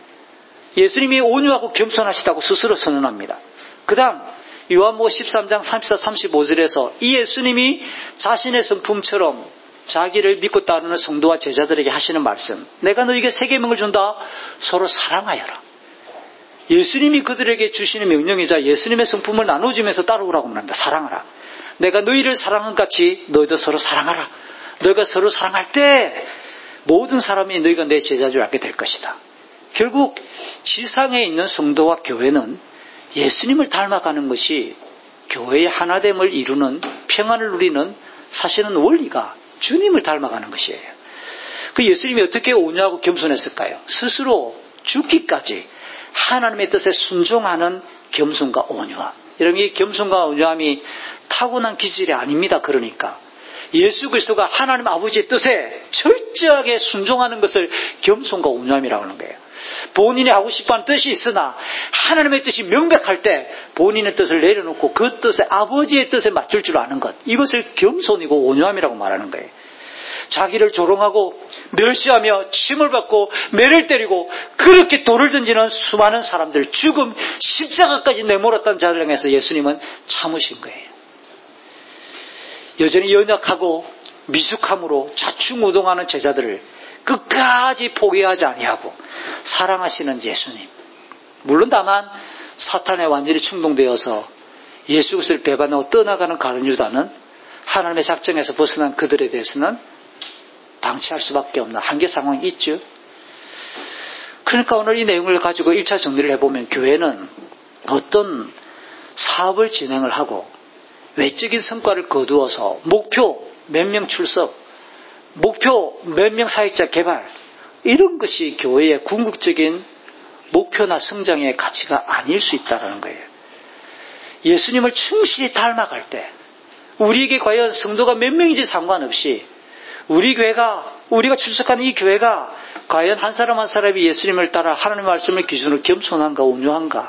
예수님이 온유하고 겸손하시다고 스스로 선언합니다. 그 다음 요한복음 십삼 장 삼십사, 삼십오 절에서 이 예수님이 자신의 성품처럼 자기를 믿고 따르는 성도와 제자들에게 하시는 말씀, 내가 너에게 새 계명을 준다. 서로 사랑하여라. 예수님이 그들에게 주시는 명령이자 예수님의 성품을 나눠주면서 따르라고 말합니다. 사랑하라. 내가 너희를 사랑한 같이 너희도 서로 사랑하라. 너희가 서로 사랑할 때 모든 사람이 너희가 내 제자인 줄 알게 될 것이다. 결국 지상에 있는 성도와 교회는 예수님을 닮아가는 것이 교회의 하나됨을 이루는, 평안을 누리는 사실은 원리가 주님을 닮아가는 것이에요. 그 예수님이 어떻게 온유하고 겸손했을까요? 스스로 죽기까지 하나님의 뜻에 순종하는 겸손과 온유함. 여러분, 이 겸손과 온유함이 타고난 기질이 아닙니다. 그러니까 예수 그리스도가 하나님 아버지의 뜻에 철저하게 순종하는 것을 겸손과 온유함이라고 하는 거예요. 본인이 하고 싶어하는 뜻이 있으나 하나님의 뜻이 명백할 때 본인의 뜻을 내려놓고 그 뜻에, 아버지의 뜻에 맞출 줄 아는 것, 이것을 겸손이고 온유함이라고 말하는 거예요. 자기를 조롱하고 멸시하며 침을 받고 매를 때리고 그렇게 돌을 던지는 수많은 사람들, 죽음 십자가까지 내몰았던 자들 향해서 예수님은 참으신 거예요. 여전히 연약하고 미숙함으로 좌충우동하는 제자들을 끝까지 포기하지 아니하고 사랑하시는 예수님. 물론 다만 사탄에 완전히 충동되어서 예수 그리스도를 배반하고 떠나가는 가룟 유다는 하나님의 작정에서 벗어난 그들에 대해서는 방치할 수밖에 없는 한계 상황이 있죠. 그러니까 오늘 이 내용을 가지고 일 차 정리를 해보면 교회는 어떤 사업을 진행을 하고 외적인 성과를 거두어서 목표 몇 명 출석, 목표 몇 명 사역자 개발, 이런 것이 교회의 궁극적인 목표나 성장의 가치가 아닐 수 있다는 거예요. 예수님을 충실히 닮아갈 때 우리에게 과연 성도가 몇 명인지 상관없이 우리 교회가, 우리가 출석하는 이 교회가 과연 한 사람 한 사람이 예수님을 따라 하나님의 말씀을 기준으로 겸손한가 온유한가,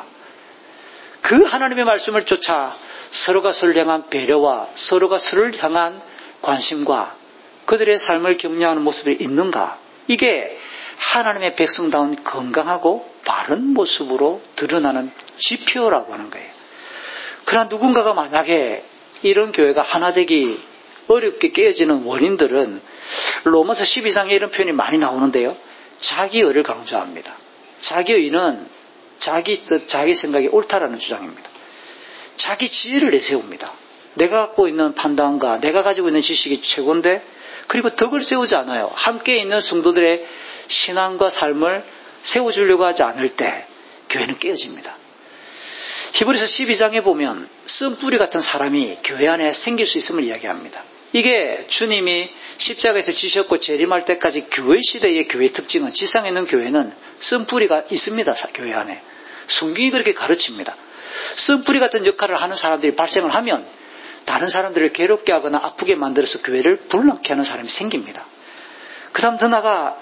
그 하나님의 말씀을 쫓아 서로가 서로를 향한 배려와 서로가 서로를 향한 관심과 그들의 삶을 격려하는 모습이 있는가, 이게 하나님의 백성다운 건강하고 바른 모습으로 드러나는 지표라고 하는 거예요. 그러나 누군가가 만약에 이런 교회가 하나 되기 어렵게 깨어지는 원인들은 로마서 십이 장에 이런 표현이 많이 나오는데요. 자기의를 강조합니다. 자기의는 자기 뜻, 자기 생각이 옳다라는 주장입니다. 자기 지혜를 내세웁니다. 내가 갖고 있는 판단과 내가 가지고 있는 지식이 최고인데, 그리고 덕을 세우지 않아요. 함께 있는 성도들의 신앙과 삶을 세워주려고 하지 않을 때 교회는 깨어집니다. 히브리서 십이 장에 보면 쓴뿌리 같은 사람이 교회 안에 생길 수 있음을 이야기합니다. 이게 주님이 십자가에서 지셨고 재림할 때까지 교회 시대의 교회 특징은, 지상에 있는 교회는 쓴뿌리가 있습니다. 교회 안에 성경이 그렇게 가르칩니다. 쓴뿌리 같은 역할을 하는 사람들이 발생을 하면 다른 사람들을 괴롭게 하거나 아프게 만들어서 교회를 불났게 하는 사람이 생깁니다. 그 다음 더 나아가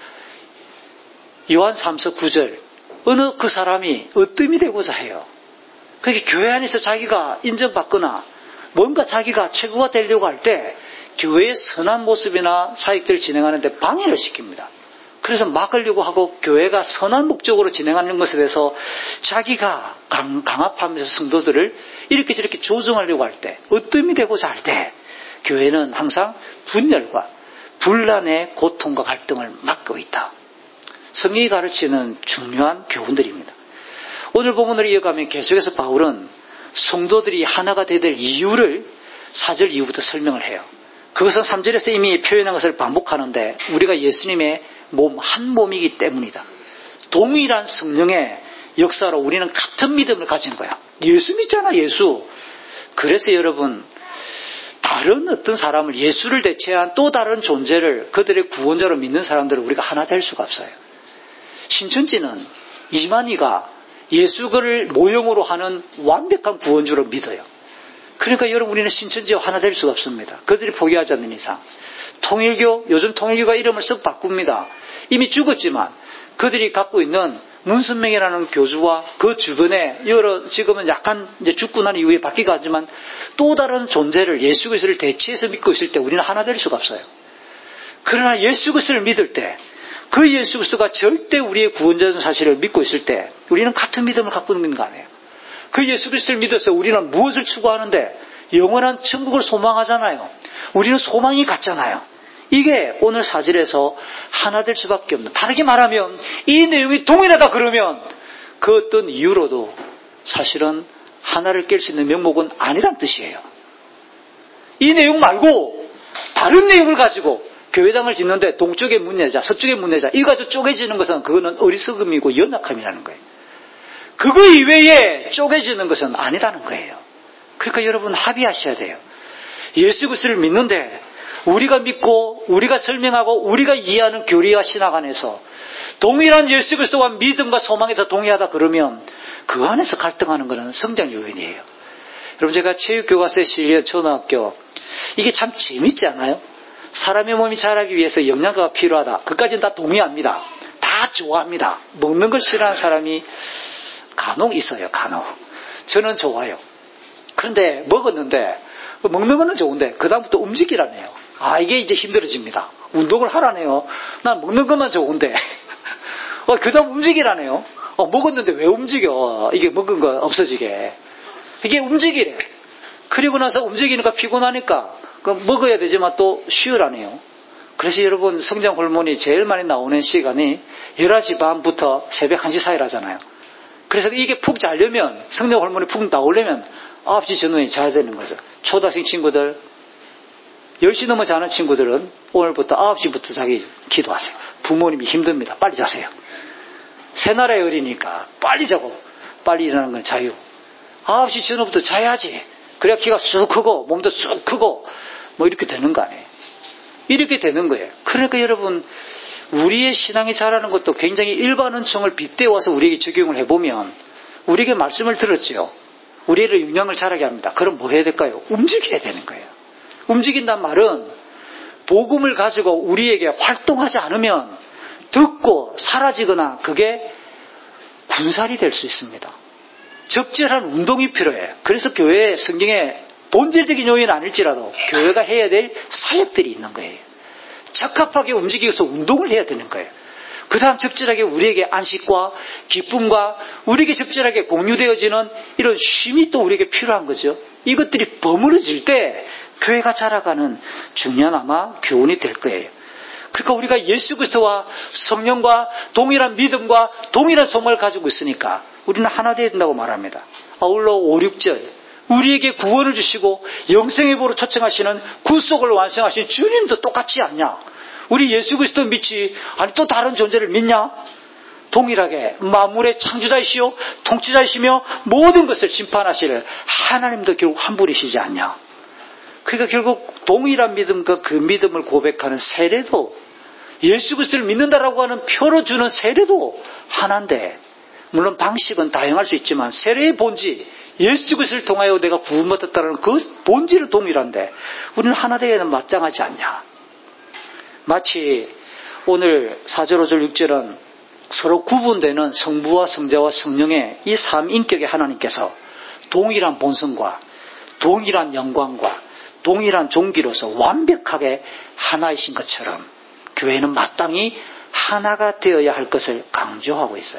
요한 삼서 구 절, 어느 그 사람이 으뜸이 되고자 해요. 그렇게 교회 안에서 자기가 인정받거나 뭔가 자기가 최고가 되려고 할 때 교회의 선한 모습이나 사역들을 진행하는데 방해를 시킵니다. 그래서 막으려고 하고 교회가 선한 목적으로 진행하는 것에 대해서 자기가 강, 강압하면서 성도들을 이렇게 저렇게 조정하려고 할 때, 으뜸이 되고자 할 때 교회는 항상 분열과 분란의 고통과 갈등을 막고 있다. 성경이 가르치는 중요한 교훈들입니다. 오늘 본문을 이어가면 계속해서 바울은 성도들이 하나가 되야 될 이유를 사 절 이후부터 설명을 해요. 그것은 삼 절에서 이미 표현한 것을 반복하는데, 우리가 예수님의 몸, 한 몸이기 때문이다. 동일한 성령의 역사로 우리는 같은 믿음을 가진 거야. 예수 믿잖아, 예수. 그래서 여러분, 다른 어떤 사람을, 예수를 대체한 또 다른 존재를 그들의 구원자로 믿는 사람들을 우리가 하나 될 수가 없어요. 신천지는 이만희가 예수를 모형으로 하는 완벽한 구원주로 믿어요. 그러니까 여러분, 우리는 신천지와 하나 될 수가 없습니다. 그들이 포기하지 않는 이상. 통일교, 요즘 통일교가 이름을 썩 바꿉니다. 이미 죽었지만 그들이 갖고 있는 문선명이라는 교주와 그 주변에 여러, 지금은 약간 이제 죽고 난 이후에 바뀌고 하지만 또 다른 존재를, 예수 그리스도를 대체해서 믿고 있을 때 우리는 하나 될 수가 없어요. 그러나 예수 그리스도를 믿을 때, 그 예수 그리스도가 절대 우리의 구원자라는 사실을 믿고 있을 때 우리는 같은 믿음을 갖고 있는 거 아니에요. 그 예수 그리스도를 믿어서 우리는 무엇을 추구하는데? 영원한 천국을 소망하잖아요. 우리는 소망이 같잖아요. 이게 오늘 사 절에서 하나 될 수밖에 없는, 다르게 말하면 이 내용이 동일하다 그러면 그 어떤 이유로도 사실은 하나를 깰 수 있는 명목은 아니란 뜻이에요. 이 내용 말고 다른 내용을 가지고 교회당을 짓는데 동쪽에 문 내자, 서쪽에 문 내자, 이거 가지고 쪼개지는 것은 그거는 어리석음이고 연약함이라는 거예요. 그거 이외에 쪼개지는 것은 아니다는 거예요. 그러니까 여러분, 합의하셔야 돼요. 예수 그리스도를 믿는데 우리가 믿고 우리가 설명하고 우리가 이해하는 교리와 신학 안에서 동일한 예수 그리스도와 믿음과 소망에 더 동의하다 그러면 그 안에서 갈등하는 것은 성장 요인이에요. 여러분, 제가 체육교과서에 실린 초등학교, 이게 참 재밌지 않아요? 사람의 몸이 자라기 위해서 영양가가 필요하다. 그까지는 다 동의합니다. 다 좋아합니다. 먹는 걸 싫어하는 사람이 간혹 있어요. 간혹. 저는 좋아요. 그런데 먹었는데, 먹는 거는 좋은데 그 다음부터 움직이라네요. 아, 이게 이제 힘들어집니다. 운동을 하라네요. 난 먹는 것만 좋은데 어, 그 다음 움직이라네요. 어, 먹었는데 왜 움직여? 이게 먹은 거 없어지게. 이게 움직이래. 그리고 나서 움직이니까 피곤하니까 그 먹어야 되지만 또 쉬으라네요. 그래서 여러분 성장 호르몬이 제일 많이 나오는 시간이 열한 시 반부터 새벽 한 시 사이라잖아요. 그래서 이게 푹 자려면, 성장 호르몬이 푹 나오려면 아홉 시 전후에 자야 되는 거죠. 초등학생 친구들, 열 시 넘어 자는 친구들은 오늘부터 아홉 시부터 자기 기도하세요. 부모님이 힘듭니다. 빨리 자세요. 새나라의 어리니까 빨리 자고 빨리 일어나는 건 자유. 아홉 시 전후부터 자야지. 그래야 키가 쑥 크고 몸도 쑥 크고 뭐 이렇게 되는 거 아니에요. 이렇게 되는 거예요. 그러니까 여러분, 우리의 신앙이 자라는 것도 굉장히 일반원층을 빗대어서 우리에게 적용을 해보면, 우리에게 말씀을 들었죠. 우리를 영향을 자라게 합니다. 그럼 뭐 해야 될까요? 움직여야 되는 거예요. 움직인단 말은 복음을 가지고 우리에게 활동하지 않으면 듣고 사라지거나 그게 군살이 될 수 있습니다. 적절한 운동이 필요해요. 그래서 교회에, 성경에 본질적인 요인은 아닐지라도 교회가 해야 될 사역들이 있는 거예요. 적합하게 움직여서 운동을 해야 되는 거예요. 그 다음 적절하게 우리에게 안식과 기쁨과 우리에게 적절하게 공유되어지는 이런 쉼이 또 우리에게 필요한 거죠. 이것들이 버무려질 때 교회가 자라가는 중요한 아마 교훈이 될 거예요. 그러니까 우리가 예수 그리스도와 성령과 동일한 믿음과 동일한 소망을 가지고 있으니까 우리는 하나 되어야 된다고 말합니다. 아울러 오, 육 절 우리에게 구원을 주시고 영생의 보로 초청하시는 구속을 완성하신 주님도 똑같지 않냐? 우리 예수 그리스도 믿지 아니 또 다른 존재를 믿냐? 동일하게 만물의 창조자이시오 통치자이시며 모든 것을 심판하실 하나님도 결국 한 분이시지 않냐? 그러니까 결국 동일한 믿음과 그 믿음을 고백하는 세례도, 예수 그리스도를 믿는다라고 하는 표로 주는 세례도 하나인데, 물론 방식은 다양할 수 있지만 세례의 본질, 예수 그리스도를 통하여 내가 구원받았다는 그 본질은 동일한데 우리는 하나 되기에는 마땅하지 않냐. 마치 오늘 사 절, 오 절, 육 절은 서로 구분되는 성부와 성자와 성령의 이 삼인격의 하나님께서 동일한 본성과 동일한 영광과 동일한 종기로서 완벽하게 하나이신 것처럼 교회는 마땅히 하나가 되어야 할 것을 강조하고 있어요.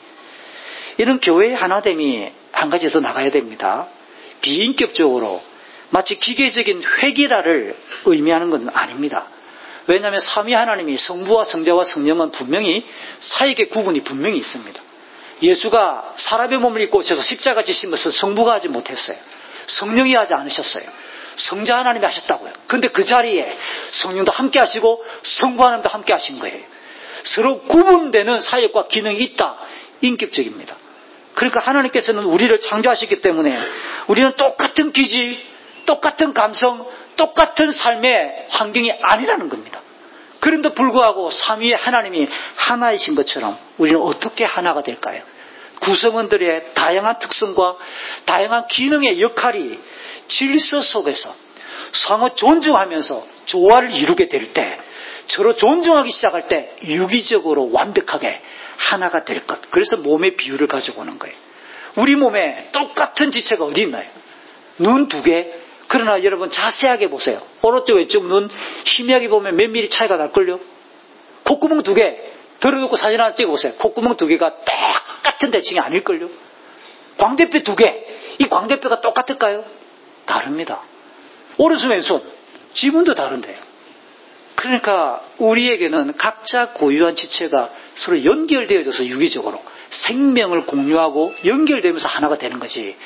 이런 교회의 하나됨이 한 가지 더 나가야 됩니다. 비인격적으로 마치 기계적인 회기라를 의미하는 건 아닙니다. 왜냐하면 삼위 하나님이 성부와 성자와 성령은 분명히 사역의 구분이 분명히 있습니다. 예수가 사람의 몸을 입고 오셔서 십자가 지신 것을 성부가 하지 못했어요. 성령이 하지 않으셨어요. 성자 하나님이 하셨다고요. 그런데 그 자리에 성령도 함께 하시고 성부 하나님도 함께 하신 거예요. 서로 구분되는 사역과 기능이 있다. 인격적입니다. 그러니까 하나님께서는 우리를 창조하셨기 때문에 우리는 똑같은 기질, 똑같은 감성, 똑같은 삶의 환경이 아니라는 겁니다. 그런데 불구하고 삼위의 하나님이 하나이신 것처럼 우리는 어떻게 하나가 될까요? 구성원들의 다양한 특성과 다양한 기능의 역할이 질서 속에서 상호 존중하면서 조화를 이루게 될 때, 서로 존중하기 시작할 때 유기적으로 완벽하게 하나가 될 것. 그래서 몸의 비유를 가지고 오는 거예요. 우리 몸에 똑같은 지체가 어디 있나요? 눈 두 개. 그러나 여러분 자세하게 보세요. 오른쪽 왼쪽 눈 희미하게 보면 몇 미리 차이가 날걸요? 콧구멍 두 개 들어놓고 사진 하나 찍어보세요. 콧구멍 두 개가 똑같은 대칭이 아닐걸요? 광대뼈 두 개. 이 광대뼈가 똑같을까요? 다릅니다. 오른손 왼손 지문도 다른데요. 그러니까 우리에게는 각자 고유한 지체가 서로 연결되어져서 유기적으로 생명을 공유하고 연결되면서 하나가 되는 거지,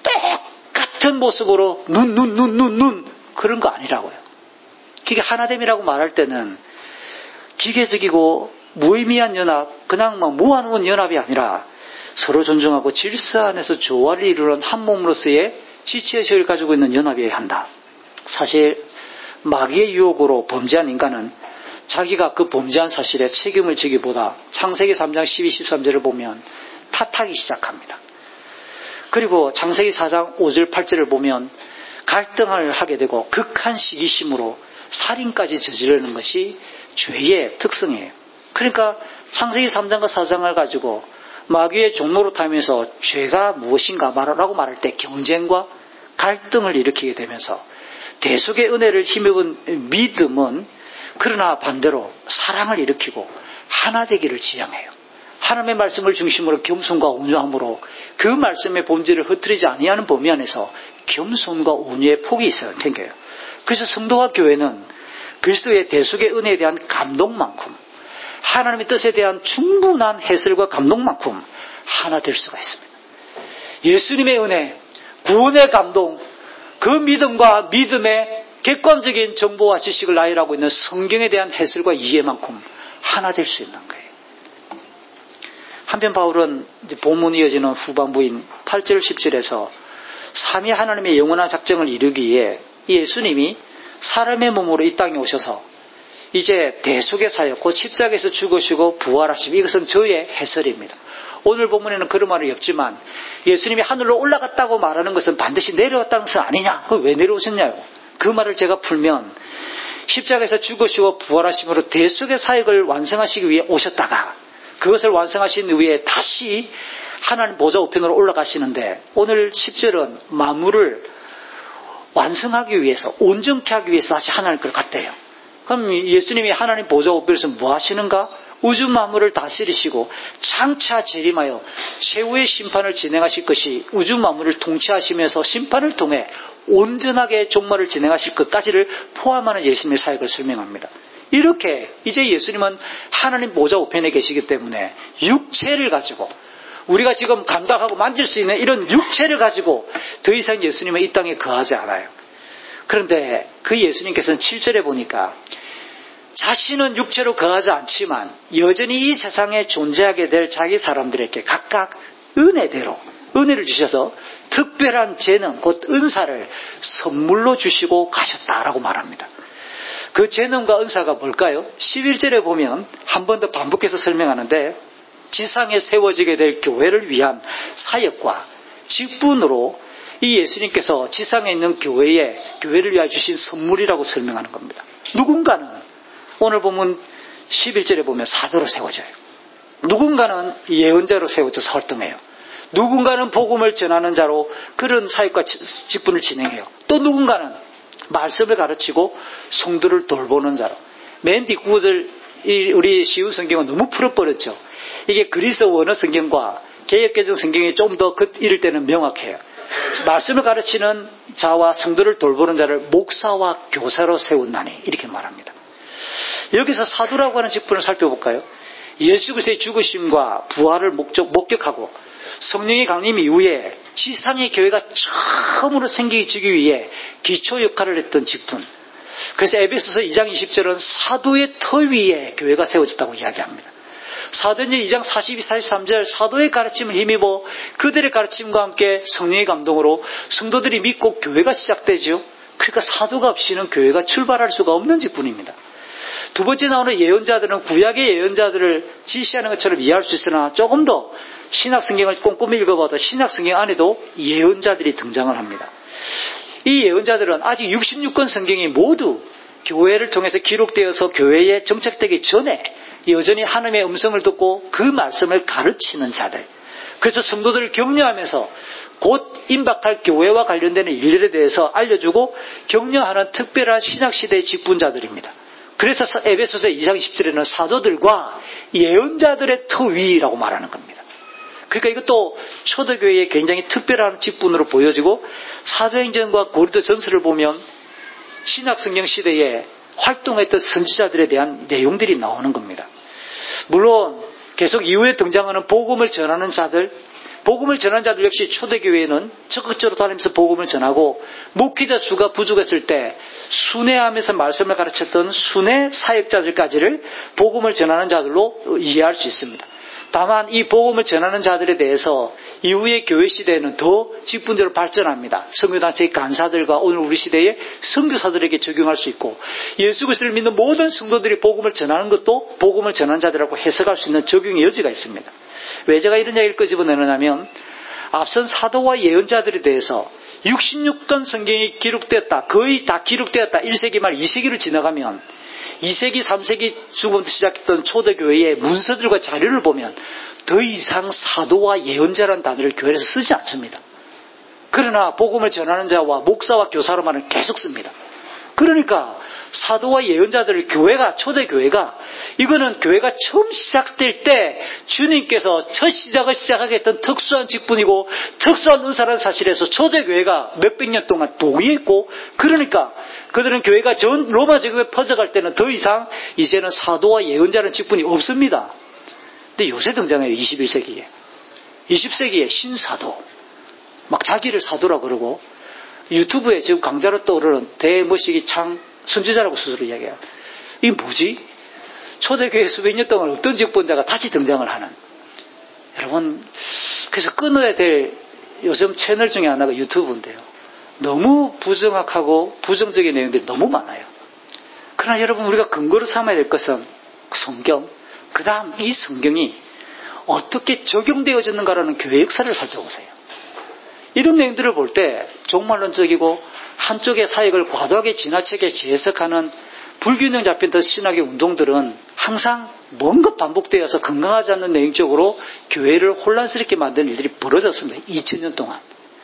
똑같은 모습으로 눈, 눈, 눈, 눈, 눈 그런 거 아니라고요. 그게 하나됨이라고 말할 때는 기계적이고 무의미한 연합, 그냥 뭐 모아놓은 연합이 아니라 서로 존중하고 질서 안에서 조화를 이루는 한 몸으로서의 지체의식을 가지고 있는 연합이어야 한다. 사실 마귀의 유혹으로 범죄한 인간은 자기가 그 범죄한 사실에 책임을 지기보다 창세기 삼 장 십이, 십삼 절을 보면 탓하기 시작합니다. 그리고 창세기 사 장 오 절, 팔 절을 보면 갈등을 하게 되고 극한 시기심으로 살인까지 저지르는 것이 죄의 특성이에요. 그러니까 창세기 삼 장과 사 장을 가지고 마귀의 종로로 타면서 죄가 무엇인가 라고 말할 때 경쟁과 갈등을 일으키게 되면서 대속의 은혜를 힘입은 믿음은 그러나 반대로 사랑을 일으키고 하나 되기를 지향해요. 하나님의 말씀을 중심으로 겸손과 온유함으로 그 말씀의 본질을 흐트리지 아니하는 범위 안에서 겸손과 온유의 폭이 있어요. 생겨요. 그래서 성도와 교회는 그리스도의 대속의 은혜에 대한 감동만큼, 하나님의 뜻에 대한 충분한 해설과 감동만큼 하나 될 수가 있습니다. 예수님의 은혜, 구원의 감동, 그 믿음과 믿음의 객관적인 정보와 지식을 나열하고 있는 성경에 대한 해설과 이해만큼 하나 될 수 있는 거예요. 한편 바울은 이제 본문이 이어지는 후반부인 팔 절 십 절에서 삼위 하나님의 영원한 작정을 이루기 위해 예수님이 사람의 몸으로 이 땅에 오셔서 이제 대속의 사역, 곧 십자가에서 죽으시고 부활하심, 이것은 저의 해설입니다. 오늘 본문에는 그런 말이 없지만 예수님이 하늘로 올라갔다고 말하는 것은 반드시 내려왔다는 것은 아니냐? 그럼 왜 내려오셨냐고? 그 말을 제가 풀면 십자가에서 죽으시고 부활하심으로 대속의 사역을 완성하시기 위해 오셨다가 그것을 완성하신 후에 다시 하나님 보좌 우편으로 올라가시는데, 오늘 십 절은 만물을 완성하기 위해서, 온전케 하기 위해서 다시 하나님 걸 갔대요. 그럼 예수님이 하나님 보좌 우편에서 뭐 하시는가? 우주 만물을 다스리시고 장차 재림하여 최후의 심판을 진행하실 것이, 우주 만물을 통치하시면서 심판을 통해 온전하게 종말을 진행하실 것까지를 포함하는 예수님의 사역을 설명합니다. 이렇게 이제 예수님은 하나님 보좌 우편에 계시기 때문에 육체를 가지고, 우리가 지금 감각하고 만질 수 있는 이런 육체를 가지고 더 이상 예수님은 이 땅에 거하지 않아요. 그런데 그 예수님께서는 칠 절에 보니까 자신은 육체로 거하지 않지만 여전히 이 세상에 존재하게 될 자기 사람들에게 각각 은혜대로 은혜를 주셔서 특별한 재능, 곧 은사를 선물로 주시고 가셨다라고 말합니다. 그 재능과 은사가 뭘까요? 십일 절에 보면 한 번 더 반복해서 설명하는데, 지상에 세워지게 될 교회를 위한 사역과 직분으로 이 예수님께서 지상에 있는 교회에, 교회를 위하여 주신 선물이라고 설명하는 겁니다. 누군가는 오늘 보면 십일 절에 보면 사도로 세워져요. 누군가는 예언자로 세워져서 활동해요. 누군가는 복음을 전하는 자로 그런 사역과 직분을 진행해요. 또 누군가는 말씀을 가르치고 성도를 돌보는 자로. 맨 뒷구절, 우리 쉬운 성경은 너무 풀어버렸죠. 이게 그리스어 원어 성경과 개역개정 성경이 좀 더 그 이럴 때는 명확해요. 말씀을 가르치는 자와 성도를 돌보는 자를 목사와 교사로 세운다니, 이렇게 말합니다. 여기서 사도라고 하는 직분을 살펴볼까요? 예수 그리스도의 죽으심과 부활을 목적, 목격하고 성령의 강림 이후에 지상의 교회가 처음으로 생기기 위해 기초 역할을 했던 직분. 그래서 에베소서 이 장 이십 절은 사도의 터 위에 교회가 세워졌다고 이야기합니다. 사도행전 이 장 사십이, 사십삼 절, 사도의 가르침을 힘입어 그들의 가르침과 함께 성령의 감동으로 성도들이 믿고 교회가 시작되죠. 그러니까 사도가 없이는 교회가 출발할 수가 없는 직분입니다. 두 번째 나오는 예언자들은 구약의 예언자들을 지시하는 것처럼 이해할 수 있으나 조금 더 신약 성경을 꼼꼼히 읽어봐도 신약 성경 안에도 예언자들이 등장을 합니다. 이 예언자들은 아직 육십육 권 성경이 모두 교회를 통해서 기록되어서 교회에 정착되기 전에 여전히 하나님의 음성을 듣고 그 말씀을 가르치는 자들. 그래서 성도들을 격려하면서 곧 임박할 교회와 관련되는 일들에 대해서 알려주고 격려하는 특별한 신약시대의 직분자들입니다. 그래서 에베소서 이 장 이십 절에는 사도들과 예언자들의 터 위라고 말하는 겁니다. 그러니까 이것도 초대교회의 굉장히 특별한 직분으로 보여지고, 사도행전과 고린도전서를 보면 신약성경 시대에 활동했던 선지자들에 대한 내용들이 나오는 겁니다. 물론 계속 이후에 등장하는 복음을 전하는 자들, 복음을 전하는 자들 역시 초대교회는 적극적으로 다니면서 복음을 전하고, 목회자 수가 부족했을 때 순회하면서 말씀을 가르쳤던 순회 사역자들까지를 복음을 전하는 자들로 이해할 수 있습니다. 다만 이 복음을 전하는 자들에 대해서 이후의 교회 시대에는 더 직분대로 발전합니다. 선교단체의 간사들과 오늘 우리 시대의 선교사들에게 적용할 수 있고, 예수 그리스도를 믿는 모든 성도들이 복음을 전하는 것도 복음을 전하는 자들이라고 해석할 수 있는 적용의 여지가 있습니다. 왜 제가 이런 얘기를 끄집어내느냐면, 앞선 사도와 예언자들에 대해서 육십육 권 성경이 기록되었다, 거의 다 기록되었다, 일 세기 말 이 세기를 지나가면 이 세기, 삼 세기 중부터 시작했던 초대교회의 문서들과 자료를 보면 더 이상 사도와 예언자라는 단어를 교회에서 쓰지 않습니다. 그러나 복음을 전하는 자와 목사와 교사로만은 계속 씁니다. 그러니까 사도와 예언자들을 교회가, 초대교회가, 이거는 교회가 처음 시작될 때 주님께서 첫 시작을 시작하게 했던 특수한 직분이고 특수한 은사라는 사실에서 초대교회가 몇백 년 동안 동의했고, 그러니까 그들은 교회가 전 로마 제국에 퍼져갈 때는 더 이상 이제는 사도와 예언자라는 직분이 없습니다. 근데 요새 등장해요. 이십일 세기에. 이십 세기에 신사도. 막 자기를 사도라 그러고 유튜브에 지금 강자로 떠오르는 대머시기 창 선지자라고 스스로 이야기해요. 이게 뭐지? 초대교회 수백 년 동안 어떤 직분자가 다시 등장을 하는. 여러분, 그래서 끊어야 될 요즘 채널 중에 하나가 유튜브인데요. 너무 부정확하고 부정적인 내용들이 너무 많아요. 그러나 여러분, 우리가 근거로 삼아야 될 것은 성경, 그 다음 이 성경이 어떻게 적용되어졌는가라는 교회 역사를 살펴보세요. 이런 내용들을 볼 때 종말론적이고 한쪽의 사역을 과도하게 지나치게 재해석하는 불균형 잡힌 더 신학의 운동들은 항상 뭔가 반복되어서 건강하지 않는 내용적으로 교회를 혼란스럽게 만드는 일들이 벌어졌습니다. 이천 년 동안.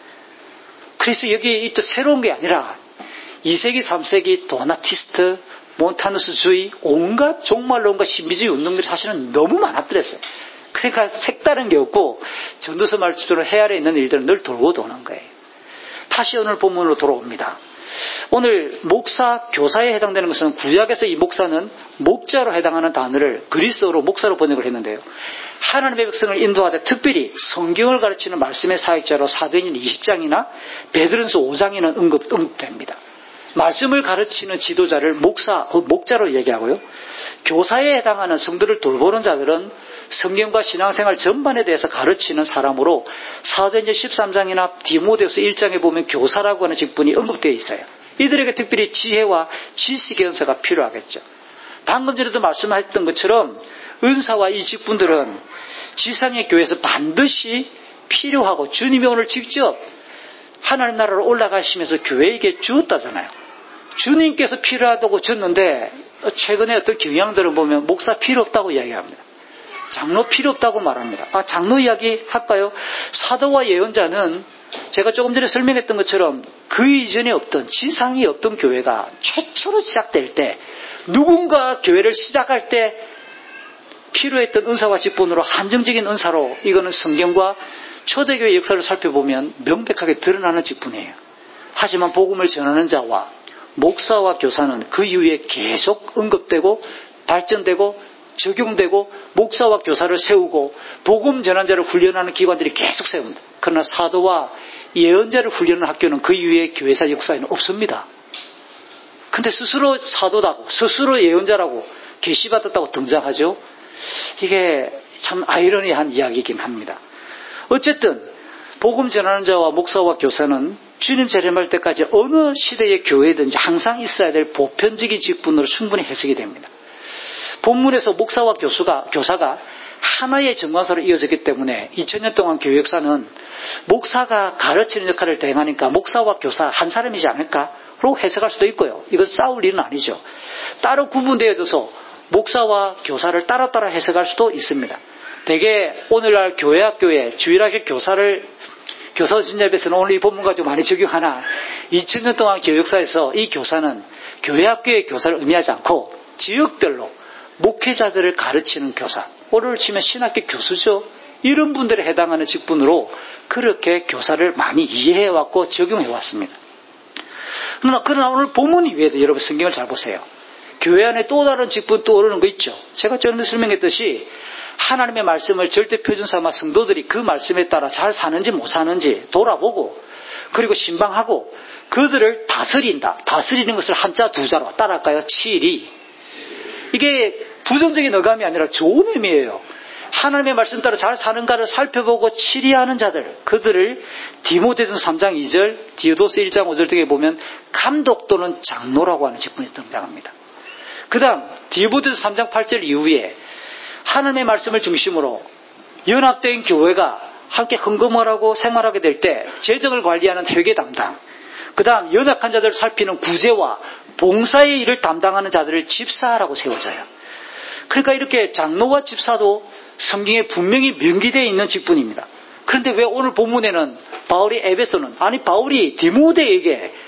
그래서 여기 또 새로운 게 아니라 이 세기, 삼 세기 도나티스트, 몬타누스주의, 온갖 종말론과 신비주의 운동들이 사실은 너무 많았더랬어요. 그러니까 색다른 게 없고 전도서 말씀으로 해아래 있는 일들은 늘 돌고 도는 거예요. 다시 오늘 본문으로 돌아옵니다. 오늘 목사, 교사에 해당되는 것은 구약에서 이 목사는 목자로 해당하는 단어를 그리스어로 목사로 번역을 했는데요. 하나님의 백성을 인도하되 특별히 성경을 가르치는 말씀의 사역자로 사도행전 이십 장이나 베드로전서 오 장에는 언급, 언급됩니다. 말씀을 가르치는 지도자를 목사, 곧 목자로 얘기하고요. 교사에 해당하는 성도를 돌보는 자들은 성경과 신앙생활 전반에 대해서 가르치는 사람으로 사도행전 십삼 장이나 디모데후서 일 장에 보면 교사라고 하는 직분이 언급되어 있어요. 이들에게 특별히 지혜와 지식의 은사가 필요하겠죠. 방금 전에도 말씀하셨던 것처럼 은사와 이 직분들은 지상의 교회에서 반드시 필요하고 주님이 오늘 직접 하나님 나라로 올라가시면서 교회에게 주었다잖아요. 주님께서 필요하다고 줬는데 최근에 어떤 경향들을 보면 목사 필요 없다고 이야기합니다. 장로 필요 없다고 말합니다. 아, 장로 이야기 할까요? 사도와 예언자는 제가 조금 전에 설명했던 것처럼 그 이전에 없던, 지상이 없던 교회가 최초로 시작될 때 누군가 교회를 시작할 때 필요했던 은사와 직분으로 한정적인 은사로, 이거는 성경과 초대교회 역사를 살펴보면 명백하게 드러나는 직분이에요. 하지만 복음을 전하는 자와 목사와 교사는 그 이후에 계속 언급되고 발전되고 적용되고 목사와 교사를 세우고 복음 전환자를 훈련하는 기관들이 계속 세웁니다. 그러나 사도와 예언자를 훈련하는 학교는 그 이후에 교회사 역사에는 없습니다. 근데 스스로 사도다고 스스로 예언자라고 계시받았다고 등장하죠. 이게 참 아이러니한 이야기이긴 합니다. 어쨌든 복음 전하는 자와 목사와 교사는 주님 재림할 때까지 어느 시대의 교회든지 항상 있어야 될 보편적인 직분으로 충분히 해석이 됩니다. 본문에서 목사와 교수가, 교사가 하나의 정관사로 이어졌기 때문에 이천 년 동안 교회 역사는 목사가 가르치는 역할을 대행하니까 목사와 교사 한 사람이지 않을까로 해석할 수도 있고요. 이건 싸울 일은 아니죠. 따로 구분되어져서 목사와 교사를 따로따로 해석할 수도 있습니다. 대개 오늘날 교회학교에 주일학교 교사를 교사 진협에서는 오늘 이 본문과 좀 많이 적용하나 이천 년 동안 교회 역사에서 이 교사는 교회학교의 교사를 의미하지 않고 지역별로 목회자들을 가르치는 교사, 오늘 치면 신학교 교수죠. 이런 분들에 해당하는 직분으로 그렇게 교사를 많이 이해해왔고 적용해왔습니다. 그러나, 그러나 오늘 본문 이외에도 여러분 성경을 잘 보세요. 교회 안에 또 다른 직분 떠오르는 거 있죠. 제가 전에 설명했듯이 하나님의 말씀을 절대 표준 삼아 성도들이 그 말씀에 따라 잘 사는지 못 사는지 돌아보고, 그리고 신방하고 그들을 다스린다. 다스리는 것을 한자 두 자로 따라할까요? 칠이. 이게 부정적인 어감이 아니라 좋은 의미예요. 하나님의 말씀 따라 잘 사는가를 살펴보고 치리하는 자들, 그들을 디모데전서 삼 장 이 절, 디오도서 일 장 오 절 등에 보면 감독 또는 장로라고 하는 직분이 등장합니다. 그 다음 디모데전서 삼 장 팔 절 이후에 하나님의 말씀을 중심으로 연합된 교회가 함께 헌금하고 생활하게 될 때 재정을 관리하는 회계 담당, 그 다음 연약한 자들을 살피는 구제와 봉사의 일을 담당하는 자들을 집사라고 세워져요. 그러니까 이렇게 장로와 집사도 성경에 분명히 명기되어 있는 직분입니다. 그런데 왜 오늘 본문에는 바울이 에베소는, 아니 바울이 디모데에게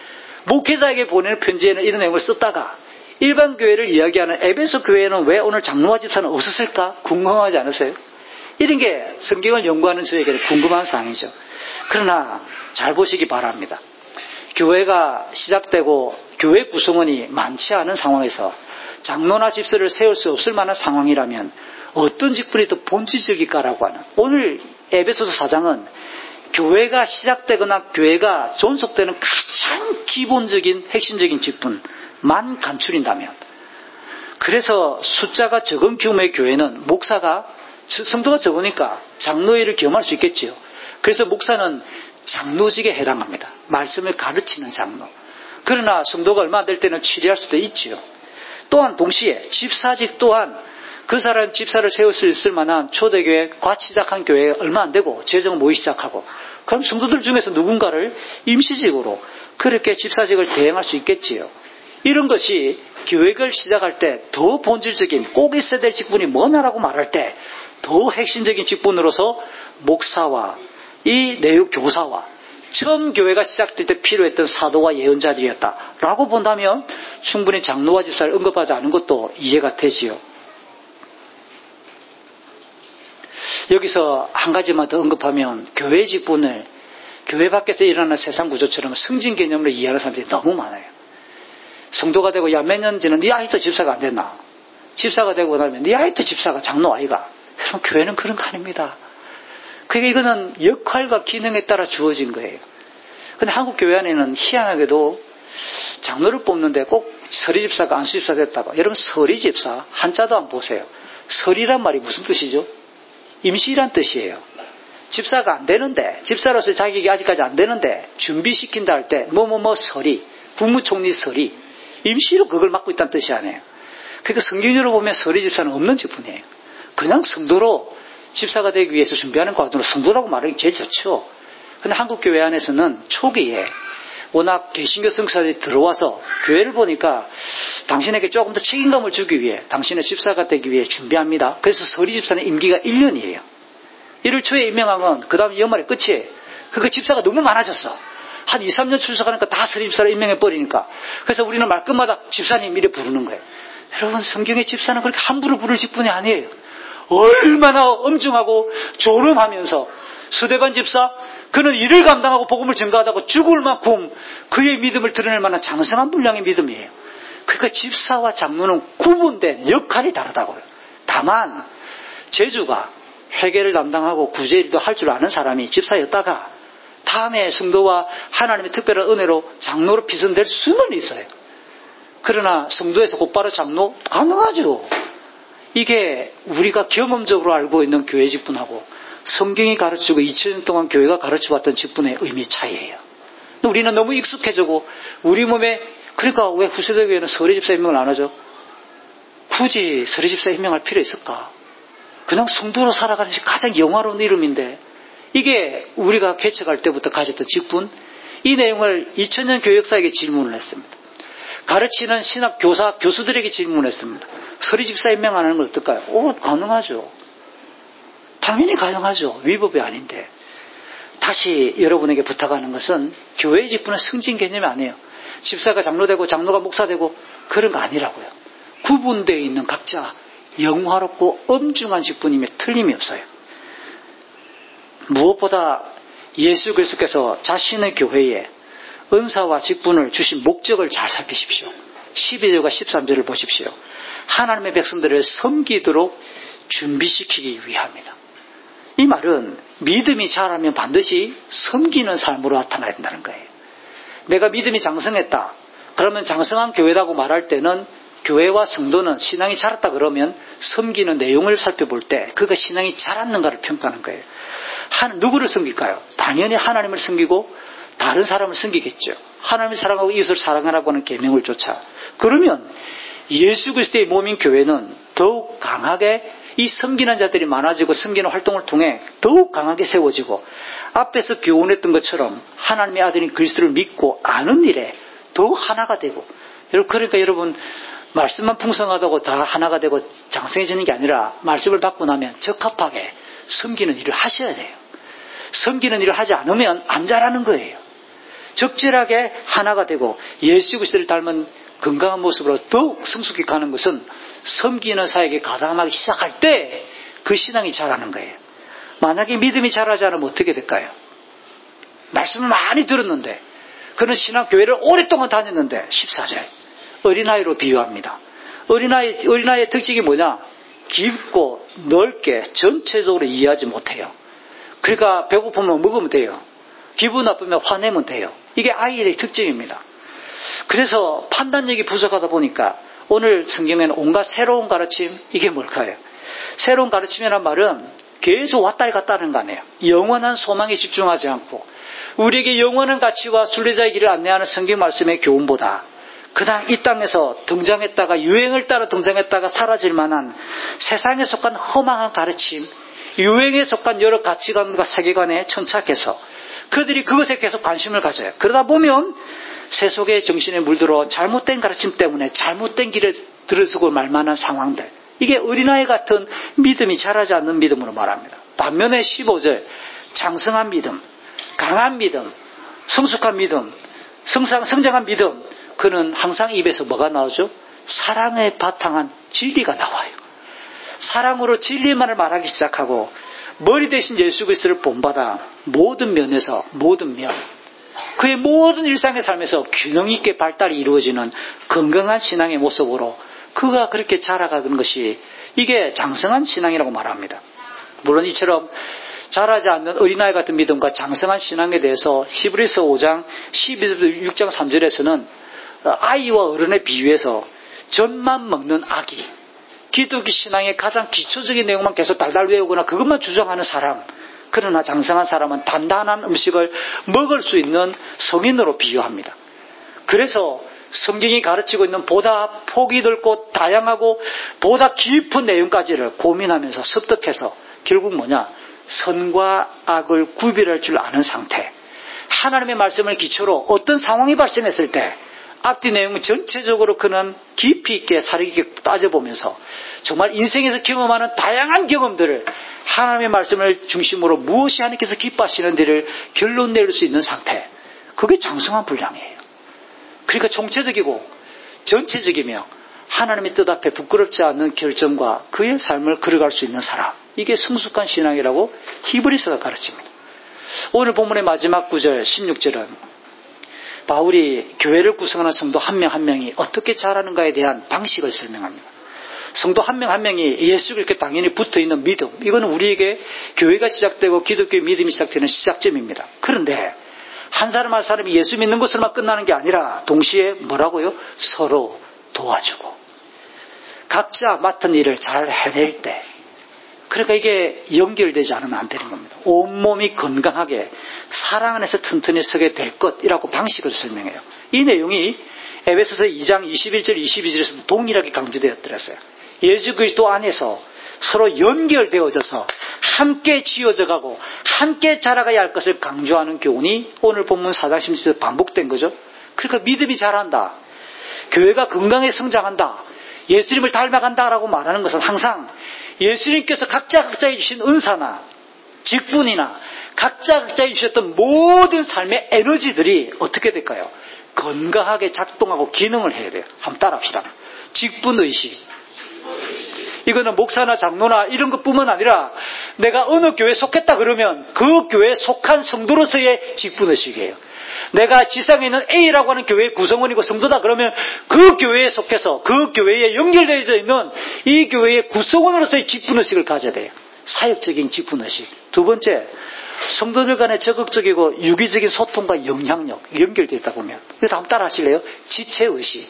목회자에게 보내는 편지에는 이런 내용을 썼다가 일반 교회를 이야기하는 에베소 교회에는 왜 오늘 장로와 집사는 없었을까? 궁금하지 않으세요? 이런 게 성경을 연구하는 저에게는 궁금한 사항이죠. 그러나 잘 보시기 바랍니다. 교회가 시작되고 교회 구성원이 많지 않은 상황에서 장로나 집사를 세울 수 없을 만한 상황이라면 어떤 직분이 더 본질적일까라고 하는, 오늘 에베소서 사 장은 교회가 시작되거나 교회가 존속되는 가장 기본적인 핵심적인 직분만 감추린다면, 그래서 숫자가 적은 규모의 교회는 목사가, 성도가 적으니까 장로회를 겸할 수 있겠지요. 그래서 목사는 장로직에 해당합니다. 말씀을 가르치는 장로. 그러나 성도가 얼마 안 될 때는 치리할 수도 있지요. 또한 동시에 집사직 또한 그 사람 집사를 세울 수 있을 만한 초대교회, 과 시작한 교회가 얼마 안 되고 재정 모이기 시작하고, 그럼 성도들 중에서 누군가를 임시직으로 그렇게 집사직을 대행할 수 있겠지요. 이런 것이 교회를 시작할 때 더 본질적인 꼭 있어야 될 직분이 뭐냐라고 말할 때 더 핵심적인 직분으로서 목사와 이 내육 교사와 처음 교회가 시작될 때 필요했던 사도와 예언자들이었다라고 본다면 충분히 장로와 집사를 언급하지 않은 것도 이해가 되지요. 여기서 한 가지만 더 언급하면, 교회 직분을 교회 밖에서 일어나는 세상 구조처럼 승진 개념으로 이해하는 사람들이 너무 많아요. 성도가 되고 야 몇 년 전에 네 아이도 집사가 안 됐나? 집사가 되고 나면 네 아이도 집사가 장로 아이가? 여러분, 교회는 그런 거 아닙니다. 그러니까 이거는 역할과 기능에 따라 주어진 거예요. 근데 한국 교회 안에는 희한하게도 장로를 뽑는데 꼭 서리 집사가 안수 집사 됐다고. 여러분, 서리 집사 한자도 안 보세요. 서리란 말이 무슨 뜻이죠? 임시란 뜻이에요. 집사가 안 되는데, 집사로서 자격이 아직까지 안 되는데 준비시킨다 할 때 뭐뭐뭐 서리, 국무총리 서리, 임시로 그걸 맡고 있다는 뜻이 아니에요. 그러니까 성경으로 보면 서리 집사는 없는 직분이에요. 그냥 성도로 집사가 되기 위해서 준비하는 과정으로 성도라고 말하기 제일 좋죠. 근데 한국 교회 안에서는 초기에 워낙 개신교 성사들이 들어와서 교회를 보니까 당신에게 조금 더 책임감을 주기 위해, 당신의 집사가 되기 위해 준비합니다. 그래서 서리 집사는 임기가 일 년이에요. 일월 초에 임명하면 그 다음 연말에 끝이에요. 그러니까 집사가 너무 많아졌어. 한 이, 삼 년 출석하니까 다 서리 집사를 임명해버리니까. 그래서 우리는 말끝마다 집사님 이래 부르는 거예요. 여러분, 성경의 집사는 그렇게 함부로 부를 직분이 아니에요. 얼마나 엄중하고 조름하면서, 스데반 집사, 그는 일을 감당하고 복음을 증거하다가 죽을 만큼 그의 믿음을 드러낼 만한 장성한 분량의 믿음이에요. 그러니까 집사와 장로는 구분된 역할이 다르다고요. 다만 제주가 회계를 담당하고 구제일도 할 줄 아는 사람이 집사였다가 다음에 성도와 하나님의 특별한 은혜로 장로로 피선될 수는 있어요. 그러나 성도에서 곧바로 장로 가능하죠. 이게 우리가 경험적으로 알고 있는 교회 직분하고 성경이 가르치고 이천 년 동안 교회가 가르쳐왔던 직분의 의미 차이예요. 우리는 너무 익숙해지고 우리 몸에, 그러니까 왜 후세대 교회는 서리 집사 임명을 안 하죠? 굳이 서리 집사 임명할 필요 있을까? 그냥 성도로 살아가는 것이 가장 영화로운 이름인데, 이게 우리가 개척할 때부터 가졌던 직분, 이 내용을 이천 년 교회 역사에게 질문을 했습니다. 가르치는 신학 교사, 교수들에게 질문했습니다. 서리 집사 임명하는 건 어떨까요? 오, 가능하죠. 당연히 가능하죠. 위법이 아닌데. 다시 여러분에게 부탁하는 것은 교회의 직분은 승진 개념이 아니에요. 집사가 장로되고 장로가 목사되고 그런 거 아니라고요. 구분되어 있는 각자 영화롭고 엄중한 직분임에 틀림이 없어요. 무엇보다 예수 그리스도께서 자신의 교회에 은사와 직분을 주신 목적을 잘 살피십시오. 십이 절과 십삼 절을 보십시오. 하나님의 백성들을 섬기도록 준비시키기 위함이다. 이 말은 믿음이 자라면 반드시 섬기는 삶으로 나타나야 된다는 거예요. 내가 믿음이 장성했다, 그러면 장성한 교회라고 말할 때는 교회와 성도는 신앙이 자랐다 그러면 섬기는 내용을 살펴볼 때 그가 신앙이 자랐는가를 평가하는 거예요. 한, 누구를 섬길까요? 당연히 하나님을 섬기고 다른 사람을 섬기겠죠. 하나님을 사랑하고 이웃을 사랑하라고 하는 계명을 쫓아. 그러면 예수 그리스도의 몸인 교회는 더욱 강하게 이 섬기는 자들이 많아지고 섬기는 활동을 통해 더욱 강하게 세워지고, 앞에서 교훈했던 것처럼 하나님의 아들인 그리스도를 믿고 아는 일에 더욱 하나가 되고, 그러니까 여러분, 말씀만 풍성하다고 다 하나가 되고 장성해지는 게 아니라 말씀을 받고 나면 적합하게 섬기는 일을 하셔야 돼요. 섬기는 일을 하지 않으면 안 자라는 거예요. 적절하게 하나가 되고 예수 그리스도를 닮은 건강한 모습으로 더욱 성숙해 가는 것은 섬기는 사역에 가담하기 시작할 때 그 신앙이 자라는 거예요. 만약에 믿음이 자라지 않으면 어떻게 될까요? 말씀을 많이 들었는데 그는 신앙 교회를 오랫동안 다녔는데 십사 절 어린아이로 비유합니다. 어린아이, 어린아이의 특징이 뭐냐? 깊고 넓게 전체적으로 이해하지 못해요. 그러니까 배고프면 먹으면 돼요. 기분 나쁘면 화내면 돼요. 이게 아이의 특징입니다. 그래서 판단력이 부족하다 보니까 오늘 성경에는 온갖 새로운 가르침, 이게 뭘까요? 새로운 가르침이라는 말은 계속 왔다 갔다 하는 거 아니에요. 영원한 소망에 집중하지 않고 우리에게 영원한 가치와 순례자의 길을 안내하는 성경 말씀의 교훈보다 그냥 이 땅에서 등장했다가 유행을 따라 등장했다가 사라질 만한 세상에 속한 허망한 가르침, 유행에 속한 여러 가치관과 세계관에 천착해서 그들이 그것에 계속 관심을 가져요. 그러다 보면 세속의 정신에 물들어 잘못된 가르침 때문에 잘못된 길에 들어서고 말 만한 상황들, 이게 어린아이 같은 믿음이 자라지 않는 믿음으로 말합니다. 반면에 십오 절 장성한 믿음, 강한 믿음, 성숙한 믿음, 성장, 성장한 믿음, 그는 항상 입에서 뭐가 나오죠? 사랑에 바탕한 진리가 나와요. 사랑으로 진리만을 말하기 시작하고 머리 대신 예수 그리스도를 본받아 모든 면에서 모든 면, 그의 모든 일상의 삶에서 균형 있게 발달이 이루어지는 건강한 신앙의 모습으로 그가 그렇게 자라가는 것이 이게 장성한 신앙이라고 말합니다. 물론 이처럼 자라지 않는 어린아이 같은 믿음과 장성한 신앙에 대해서 히브리서 오 장 십이 절부터 육 장 삼 절에서는 아이와 어른에 비유해서 젖만 먹는 아기, 기독교 신앙의 가장 기초적인 내용만 계속 달달 외우거나 그것만 주장하는 사람, 그러나 장성한 사람은 단단한 음식을 먹을 수 있는 성인으로 비유합니다. 그래서 성경이 가르치고 있는 보다 폭이 넓고 다양하고 보다 깊은 내용까지를 고민하면서 습득해서 결국 뭐냐? 선과 악을 구별할 줄 아는 상태. 하나님의 말씀을 기초로 어떤 상황이 발생했을 때 앞뒤 내용은 전체적으로 그는 깊이 있게 사려 있게 따져보면서 정말 인생에서 경험하는 다양한 경험들을 하나님의 말씀을 중심으로 무엇이 하나님께서 기뻐하시는지를 결론 내릴 수 있는 상태. 그게 장성한 분량이에요. 그러니까 총체적이고 전체적이며 하나님의 뜻 앞에 부끄럽지 않는 결정과 그의 삶을 걸어갈 수 있는 사람, 이게 성숙한 신앙이라고 히브리서가 가르칩니다. 오늘 본문의 마지막 구절 십육 절은 바울이 교회를 구성하는 성도 한 명 한 명이 어떻게 자라는가에 대한 방식을 설명합니다. 성도 한 명 한 명이 예수 그리스도께 당연히 붙어있는 믿음, 이거는 우리에게 교회가 시작되고 기독교의 믿음이 시작되는 시작점입니다. 그런데 한 사람 한 사람이 예수 믿는 것으로만 끝나는 게 아니라 동시에 뭐라고요? 서로 도와주고 각자 맡은 일을 잘 해낼 때, 그러니까 이게 연결되지 않으면 안 되는 겁니다. 온몸이 건강하게 사랑 안에서 튼튼히 서게 될 것이라고 방식을 설명해요. 이 내용이 에베소서 이 장 이십일 절 이십이 절에서도 동일하게 강조되었더라고요. 예수 그리스도 안에서 서로 연결되어져서 함께 지어져 가고 함께 자라가야 할 것을 강조하는 교훈이 오늘 본문 사 장 십칠 절에서 반복된 거죠. 그러니까 믿음이 자란다, 교회가 건강하게 성장한다, 예수님을 닮아간다라고 말하는 것은 항상 예수님께서 각자 각자에 주신 은사나 직분이나 각자 각자에 주셨던 모든 삶의 에너지들이 어떻게 될까요? 건강하게 작동하고 기능을 해야 돼요. 한번 따라합시다. 직분의식. 이거는 목사나 장로나 이런 것뿐만 아니라 내가 어느 교회에 속했다 그러면 그 교회에 속한 성도로서의 직분의식이에요. 내가 지상에 있는 A라고 하는 교회의 구성원이고 성도다 그러면 그 교회에 속해서 그 교회에 연결되어져 있는 이 교회의 구성원으로서의 직분의식을 가져야 돼요. 사역적인 직분의식. 두 번째, 성도들 간의 적극적이고 유기적인 소통과 영향력, 연결되어 있다 보면, 이거 한번 따라 하실래요? 지체의식.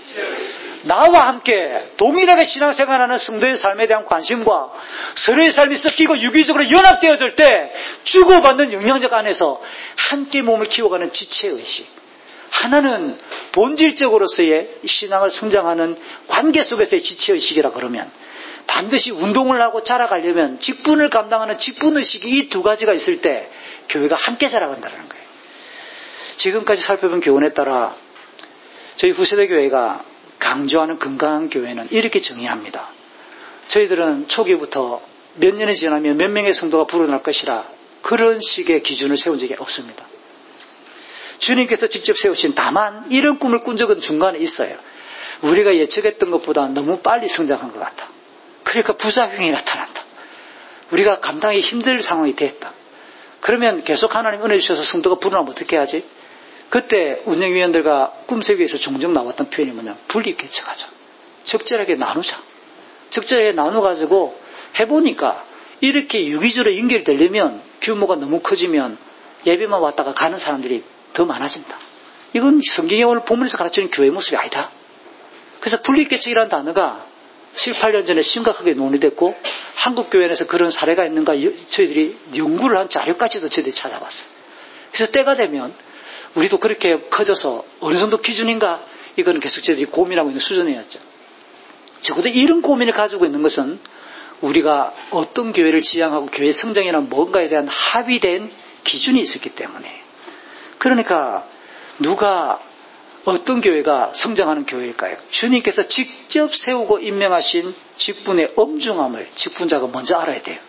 나와 함께 동일하게 신앙생활하는 성도의 삶에 대한 관심과 서로의 삶이 섞이고 유기적으로 연합되어질 때 주고받는 영향력 안에서 함께 몸을 키워가는 지체의식. 하나는 본질적으로서의 신앙을 성장하는 관계 속에서의 지체의식이라 그러면, 반드시 운동을 하고 자라가려면 직분을 감당하는 직분의식이 이 두 가지가 있을 때 교회가 함께 자라간다는 거예요. 지금까지 살펴본 교훈에 따라 저희 후세대 교회가 강조하는 건강한 교회는 이렇게 정의합니다. 저희들은 초기부터 몇 년이 지나면 몇 명의 성도가 불어날 것이라 그런 식의 기준을 세운 적이 없습니다. 주님께서 직접 세우신, 다만 이런 꿈을 꾼 적은 중간에 있어요. 우리가 예측했던 것보다 너무 빨리 성장한 것 같다. 그러니까 부작용이 나타난다. 우리가 감당하기 힘들 상황이 됐다. 그러면 계속 하나님 은혜 주셔서 성도가 불어나면 어떻게 하지? 그때 운영위원들과 꿈새기에서 종종 나왔던 표현이 뭐냐, 분리개척하자. 적절하게 나누자. 적절하게 나눠가지고 해보니까 이렇게 유기적으로 연결되려면 규모가 너무 커지면 예배만 왔다가 가는 사람들이 더 많아진다. 이건 성경에 오늘 본문에서 가르치는 교회 모습이 아니다. 그래서 분리개척이라는 단어가 칠, 팔 년 전에 심각하게 논의됐고 한국교회에서 그런 사례가 있는가 저희들이 연구를 한 자료까지도 저희들이 찾아봤어요. 그래서 때가 되면 우리도 그렇게 커져서 어느 정도 기준인가, 이거는 계속 저희들이 고민하고 있는 수준이었죠. 적어도 이런 고민을 가지고 있는 것은 우리가 어떤 교회를 지향하고 교회 성장이나 뭔가에 대한 합의된 기준이 있었기 때문에. 그러니까 누가 어떤 교회가 성장하는 교회일까요? 주님께서 직접 세우고 임명하신 직분의 엄중함을 직분자가 먼저 알아야 돼요.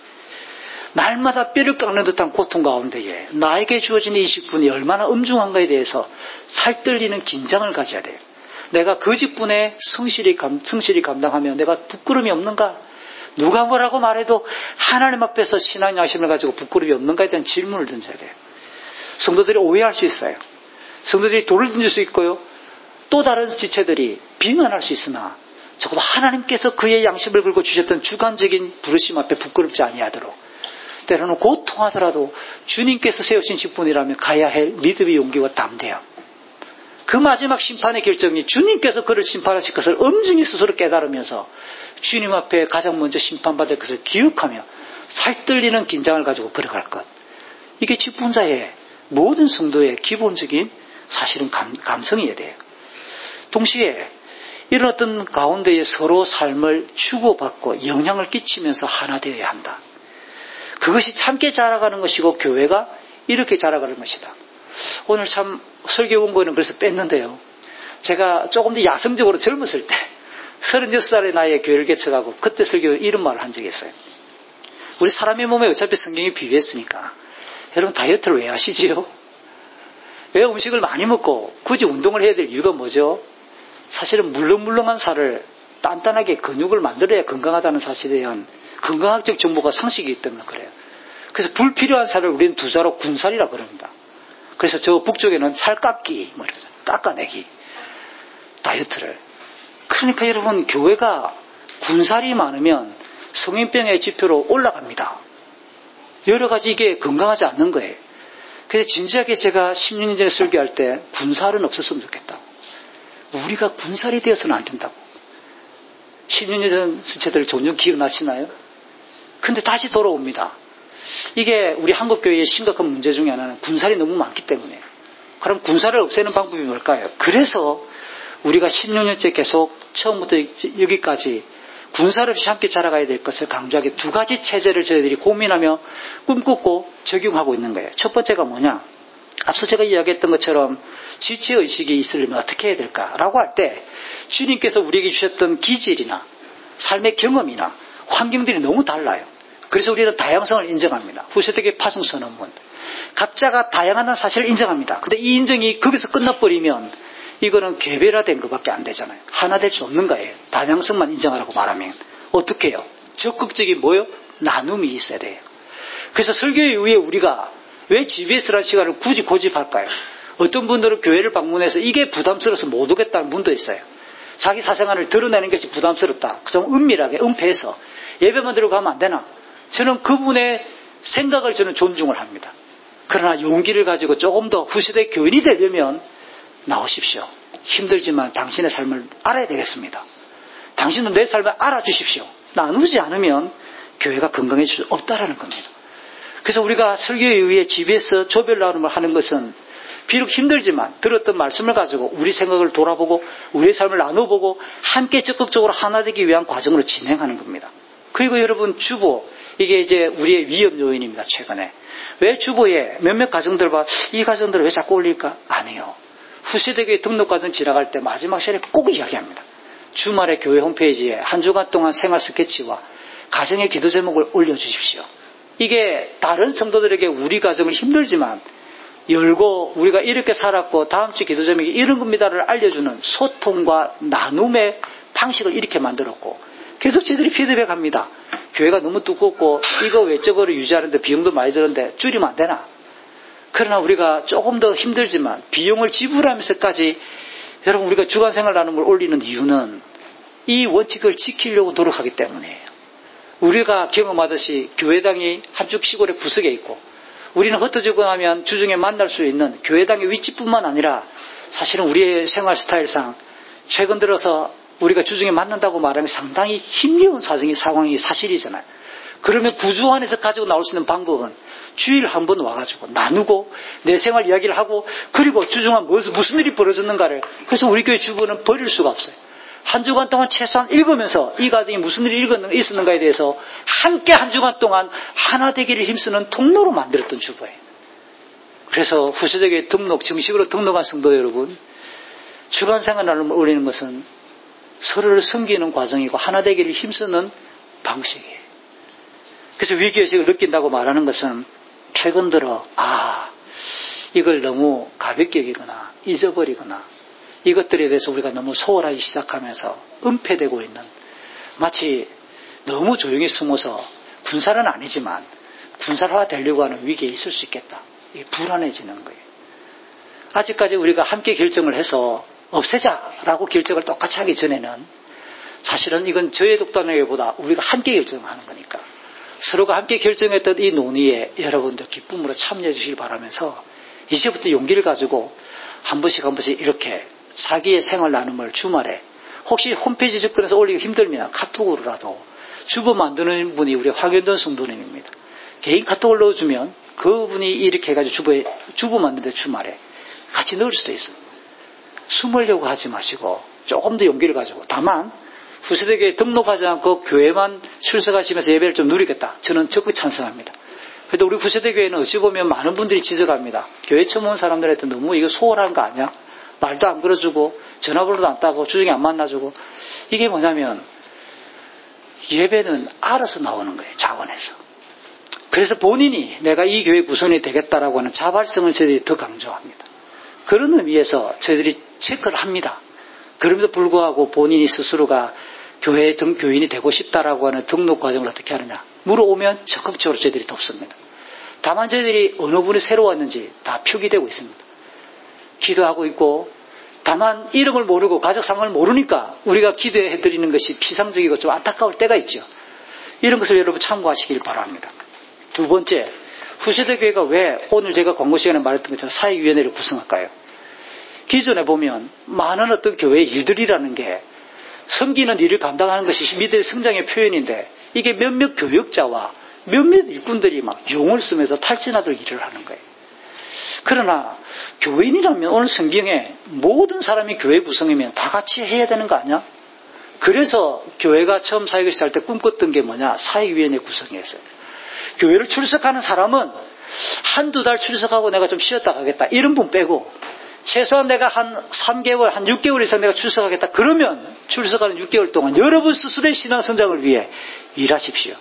날마다 뼈를 깎는 듯한 고통 가운데에 나에게 주어진 이 직분이 얼마나 엄중한가에 대해서 살떨리는 긴장을 가져야 돼요. 내가 그 직분에 성실히, 감, 성실히 감당하며 내가 부끄러움이 없는가? 누가 뭐라고 말해도 하나님 앞에서 신앙 양심을 가지고 부끄러움이 없는가에 대한 질문을 던져야 돼요. 성도들이 오해할 수 있어요. 성도들이 돌을 던질 수 있고요. 또 다른 지체들이 비난할 수 있으나 적어도 하나님께서 그의 양심을 걸고 주셨던 주관적인 부르심 앞에 부끄럽지 아니하도록, 때로는 고통하더라도 주님께서 세우신 직분이라면 가야 할 믿음의 용기와 담대함, 그 마지막 심판의 결정이 주님께서 그를 심판하실 것을 엄중히 스스로 깨달으면서 주님 앞에 가장 먼저 심판받을 것을 기억하며 살떨리는 긴장을 가지고 걸어갈 것, 이게 직분자의 모든 성도의 기본적인 사실은 감, 감성이어야 돼요. 동시에 이런 어떤 가운데에 서로 삶을 주고받고 영향을 끼치면서 하나 되어야 한다. 그것이 참게 자라가는 것이고 교회가 이렇게 자라가는 것이다. 오늘 참 설교 원고는 그래서 뺐는데요. 제가 조금 더 야성적으로 젊었을 때 서른여섯 살의 나이에 교회를 개척하고 그때 설교 이런 말을 한 적이 있어요. 우리 사람의 몸에 어차피 성경이 비유했으니까 여러분 다이어트를 왜 하시지요? 왜 음식을 많이 먹고 굳이 운동을 해야 될 이유가 뭐죠? 사실은 물렁물렁한 살을 단단하게 근육을 만들어야 건강하다는 사실에 대한 건강학적 정보가 상식이기 때문에 그래요. 그래서 불필요한 살을 우리는 두 자로 군살이라고 그럽니다. 그래서 저 북쪽에는 살 깎기, 뭐 이러죠. 깎아내기, 다이어트를. 그러니까 여러분, 교회가 군살이 많으면 성인병의 지표로 올라갑니다. 여러 가지 이게 건강하지 않는 거예요. 그래서 진지하게 제가 십육 년 전에 설교할 때 군살은 없었으면 좋겠다고. 우리가 군살이 되어서는 안 된다고. 십육 년 전 스체들 종종 기억나시나요? 근데 다시 돌아옵니다. 이게 우리 한국교회의 심각한 문제 중에 하나는 군살이 너무 많기 때문에. 그럼 군살을 없애는 방법이 뭘까요? 그래서 우리가 십육 년째 계속 처음부터 여기까지 군살 없이 함께 자라가야 될 것을 강조하게 두 가지 체제를 저희들이 고민하며 꿈꾸고 적용하고 있는 거예요. 첫 번째가 뭐냐? 앞서 제가 이야기했던 것처럼 지체의식이 있으려면 어떻게 해야 될까라고 할 때 주님께서 우리에게 주셨던 기질이나 삶의 경험이나 환경들이 너무 달라요. 그래서 우리는 다양성을 인정합니다. 후세대교의 파송선언문. 각자가 다양하다는 사실을 인정합니다. 근데 이 인정이 거기서 끝나버리면 이거는 개별화된 것밖에 안 되잖아요. 하나 될 수 없는 거예요. 다양성만 인정하라고 말하면. 어떻게 해요? 적극적인 뭐요? 나눔이 있어야 돼요. 그래서 설교 이후에 우리가 왜 지비에스라는 시간을 굳이 고집할까요? 어떤 분들은 교회를 방문해서 이게 부담스러워서 못 오겠다는 분도 있어요. 자기 사생활을 드러내는 것이 부담스럽다. 좀 은밀하게 은폐해서 예배만 들어가면 안 되나? 저는 그분의 생각을 저는 존중을 합니다. 그러나 용기를 가지고 조금 더 후세대 교인이 되려면 나오십시오. 힘들지만 당신의 삶을 알아야 되겠습니다. 당신도 내 삶을 알아주십시오. 나누지 않으면 교회가 건강해질 수 없다라는 겁니다. 그래서 우리가 설교에 의해 지비에스 조별 나눔을 하는 것은 비록 힘들지만 들었던 말씀을 가지고 우리 생각을 돌아보고 우리의 삶을 나눠보고 함께 적극적으로 하나 되기 위한 과정으로 진행하는 겁니다. 그리고 여러분, 주보, 이게 이제 우리의 위험 요인입니다. 최근에 왜 주보에 몇몇 가정들 봐, 이 가정들을 왜 자꾸 올릴까? 아니에요. 후세대교회 등록과정 지나갈 때 마지막 시간에 꼭 이야기합니다. 주말에 교회 홈페이지에 한 주간 동안 생활 스케치와 가정의 기도 제목을 올려주십시오. 이게 다른 성도들에게 우리 가정을 힘들지만 열고 우리가 이렇게 살았고 다음 주 기도 제목이 이런 겁니다를 알려주는 소통과 나눔의 방식을 이렇게 만들었고 계속 저희들이 피드백합니다. 교회가 너무 두껍고 이거 외적으로 유지하는데 비용도 많이 드는데 줄이면 안 되나? 그러나 우리가 조금 더 힘들지만 비용을 지불하면서까지 여러분 우리가 주간생활 나눔을 올리는 이유는 이 원칙을 지키려고 노력하기 때문이에요. 우리가 경험하듯이 교회당이 한쪽 시골의 구석에 있고 우리는 흩어지고 나면 주중에 만날 수 있는 교회당의 위치뿐만 아니라 사실은 우리의 생활 스타일상 최근 들어서 우리가 주중에 만난다고 말하면 상당히 힘겨운 사정이 상황이 사실이잖아요. 그러면 부주 안에서 가지고 나올 수 있는 방법은 주일 한 번 와가지고 나누고 내 생활 이야기를 하고 그리고 주중간 무슨, 무슨 일이 벌어졌는가를 그래서 우리 교회 주부는 버릴 수가 없어요. 한 주간 동안 최소한 읽으면서 이 가정이 무슨 일이 있었는가에 대해서 함께 한 주간 동안 하나 되기를 힘쓰는 통로로 만들었던 주부예요. 그래서 후세대교회 등록, 정식으로 등록한 성도 여러분, 주간 생활 나눔을 올리는 것은 서로를 섬기는 과정이고 하나 되기를 힘쓰는 방식이에요. 그래서 위기의식을 느낀다고 말하는 것은 최근 들어 아 이걸 너무 가볍게 여기거나 잊어버리거나 이것들에 대해서 우리가 너무 소홀하기 시작하면서 은폐되고 있는 마치 너무 조용히 숨어서 군사는 아니지만 군사화 되려고 하는 위기에 있을 수 있겠다. 이게 불안해지는 거예요. 아직까지 우리가 함께 결정을 해서 없애자라고 결정을 똑같이 하기 전에는 사실은 이건 저의 독단이기보다 우리가 함께 결정하는 거니까 서로가 함께 결정했던 이 논의에 여러분들 기쁨으로 참여해 주시길 바라면서 이제부터 용기를 가지고 한 번씩 한 번씩 이렇게 자기의 생활 나눔을 주말에 혹시 홈페이지 접근해서 올리기 힘들면 카톡으로라도 주부 만드는 분이 우리 황현돈 성도님입니다. 개인 카톡을 넣어주면 그분이 이렇게 해가지고 주부에, 주부 만드는데 주말에 같이 넣을 수도 있어요. 숨으려고 하지 마시고 조금 더 용기를 가지고 다만 후세대교회에 등록하지 않고 교회만 출석하시면서 예배를 좀 누리겠다. 저는 적극 찬성합니다. 그래도 우리 후세대교회는 어찌 보면 많은 분들이 지적합니다. 교회 처음 온 사람들한테 너무 이거 소홀한 거 아니야? 말도 안 걸어주고 전화번호도 안 따고 주중에 안 만나주고 이게 뭐냐면 예배는 알아서 나오는 거예요. 자원에서. 그래서 본인이 내가 이 교회 구성이 되겠다라고 하는 자발성을 저희들이 더 강조합니다. 그런 의미에서 저희들이 체크를 합니다. 그럼에도 불구하고 본인이 스스로가 교회의 등 교인이 되고 싶다라고 하는 등록 과정을 어떻게 하느냐 물어오면 적극적으로 저희들이 돕습니다. 다만 저희들이 어느 분이 새로 왔는지 다 표기되고 있습니다. 기도하고 있고 다만 이름을 모르고 가족 상황을 모르니까 우리가 기도해드리는 것이 피상적이고 좀 안타까울 때가 있죠. 이런 것을 여러분 참고하시길 바랍니다. 두 번째, 후세대교회가 왜 오늘 제가 광고 시간에 말했던 것처럼 사회위원회를 구성할까요? 기존에 보면 많은 어떤 교회의 일들이라는 게 섬기는 일을 감당하는 것이 믿음의 성장의 표현인데 이게 몇몇 교역자와 몇몇 일꾼들이 막 용을 쓰면서 탈진하도록 일을 하는 거예요. 그러나 교인이라면 오늘 성경에 모든 사람이 교회 구성이면 다 같이 해야 되는 거 아니야? 그래서 교회가 처음 사역을 시작할 때 꿈꿨던 게 뭐냐? 사회위원회 구성이었어요. 교회를 출석하는 사람은 한두 달 출석하고 내가 좀 쉬었다 가겠다 이런 분 빼고 최소한 내가 한 삼 개월, 한 육 개월 이상 내가 출석하겠다. 그러면 출석하는 육 개월 동안 여러분 스스로의 신앙 성장을 위해 일하십시오.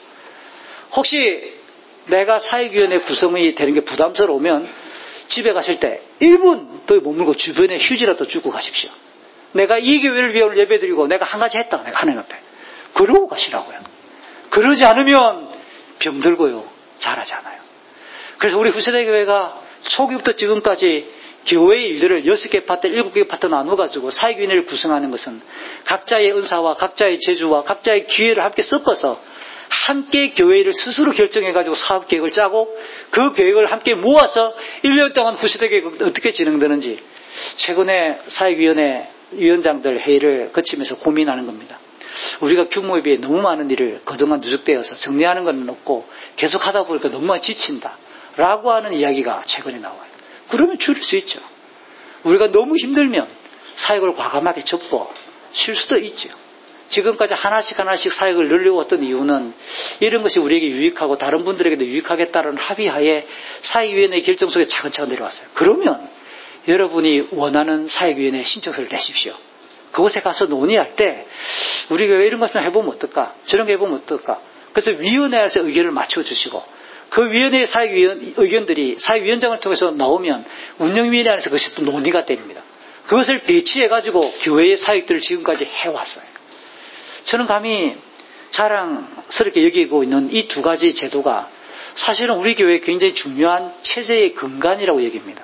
혹시 내가 사역위원회 구성이 되는 게 부담스러우면 집에 가실 때 일 분 더 머물고 주변에 휴지라도 주고 가십시오. 내가 이 교회를 위해 예배드리고 내가 한 가지 했다. 내가 하나님 앞에. 그러고 가시라고요. 그러지 않으면 병들고요. 잘하지 않아요. 그래서 우리 후세대교회가 초기부터 지금까지 교회의 일들을 여섯 개 파트, 일곱 개 파트 나눠가지고 사역위원회를 구성하는 것은 각자의 은사와 각자의 재주와 각자의 기회를 함께 섞어서 함께 교회를 스스로 결정해가지고 사업계획을 짜고 그 계획을 함께 모아서 일 년 동안 후세대교회가 어떻게 진행되는지 최근에 사역위원회 위원장들 회의를 거치면서 고민하는 겁니다. 우리가 규모에 비해 너무 많은 일을 그동안 누적되어서 정리하는 건 없고 계속 하다 보니까 너무 많이 지친다 라고 하는 이야기가 최근에 나와요. 그러면 줄일 수 있죠. 우리가 너무 힘들면 사역을 과감하게 접고 쉴 수도 있죠. 지금까지 하나씩 하나씩 사역을 늘려왔던 이유는 이런 것이 우리에게 유익하고 다른 분들에게도 유익하겠다는 합의하에 사역위원회 결정 속에 차근차근 내려왔어요. 그러면 여러분이 원하는 사역위원회 신청서를 내십시오. 그곳에 가서 논의할 때 우리가 이런 것 좀 해보면 어떨까? 저런 거 해보면 어떨까? 그래서 위원회에서 의견을 맞춰주시고 그 위원회의 사회위원, 의견들이 사회위원장을 통해서 나오면 운영위원회 안에서 그것이 또 논의가 됩니다. 그것을 배치해가지고 교회의 사역들을 지금까지 해왔어요. 저는 감히 자랑스럽게 여기고 있는 이 두 가지 제도가 사실은 우리 교회에 굉장히 중요한 체제의 근간이라고 여깁니다.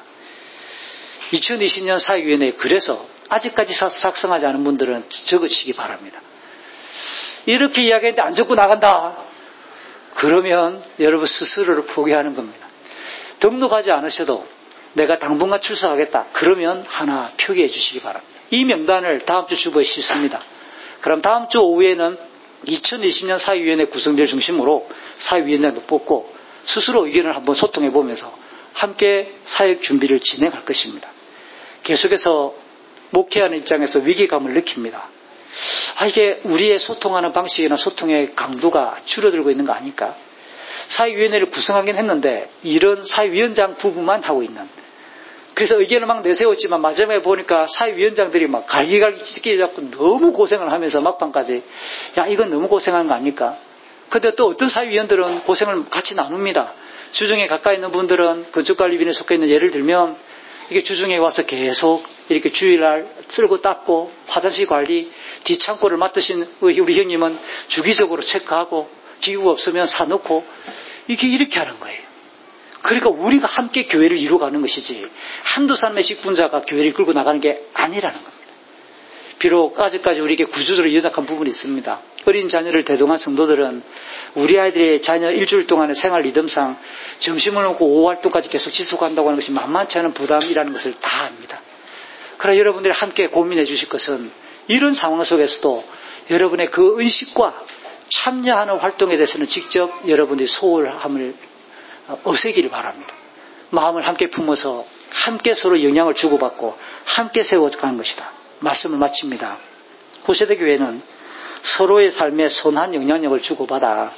이천이십 년 사회위원회에 그래서 아직까지 작성하지 않은 분들은 적으시기 바랍니다. 이렇게 이야기했는데 안 적고 나간다. 그러면 여러분 스스로를 포기하는 겁니다. 등록하지 않으셔도 내가 당분간 출석하겠다. 그러면 하나 표기해 주시기 바랍니다. 이 명단을 다음 주 주보에 싣습니다. 그럼 다음 주 오후에는 이천이십 년 사회위원회 구성비를 중심으로 사회위원장도 뽑고 스스로 의견을 한번 소통해 보면서 함께 사역 준비를 진행할 것입니다. 계속해서 목회하는 입장에서 위기감을 느낍니다. 아, 이게 우리의 소통하는 방식이나 소통의 강도가 줄어들고 있는 거 아닐까? 사회위원회를 구성하긴 했는데 이런 사회위원장 부분만 하고 있는. 그래서 의견을 막 내세웠지만 마지막에 보니까 사회위원장들이 막 갈기갈기 찢기 잡고 너무 고생을 하면서 막판까지 야, 이건 너무 고생한 거 아닙니까? 근데 또 어떤 사회위원들은 고생을 같이 나눕니다. 주중에 가까이 있는 분들은 건축관리비에 속해 있는 예를 들면 이게 주중에 와서 계속 이렇게 주일날 쓸고 닦고 화장실 관리, 뒷창고를 맡으신 우리 형님은 주기적으로 체크하고 기구가 없으면 사놓고 이게 이렇게 하는 거예요. 그러니까 우리가 함께 교회를 이루어가는 것이지 한두 사람의 직분자가 교회를 끌고 나가는 게 아니라는 겁니다. 비록 아직까지 우리에게 구조적으로 연약한 부분이 있습니다. 어린 자녀를 대동한 성도들은 우리 아이들의 자녀 일주일 동안의 생활 리듬상 점심을 먹고 오후 활동까지 계속 지속한다고 하는 것이 만만치 않은 부담이라는 것을 다 압니다. 그러나 여러분들이 함께 고민해 주실 것은 이런 상황 속에서도 여러분의 그 의식과 참여하는 활동에 대해서는 직접 여러분들이 소홀함을 없애기를 바랍니다. 마음을 함께 품어서 함께 서로 영향을 주고받고 함께 세워가는 것이다. 말씀을 마칩니다. 후세대 교회는 서로의 삶에 선한 영향력을 주고받아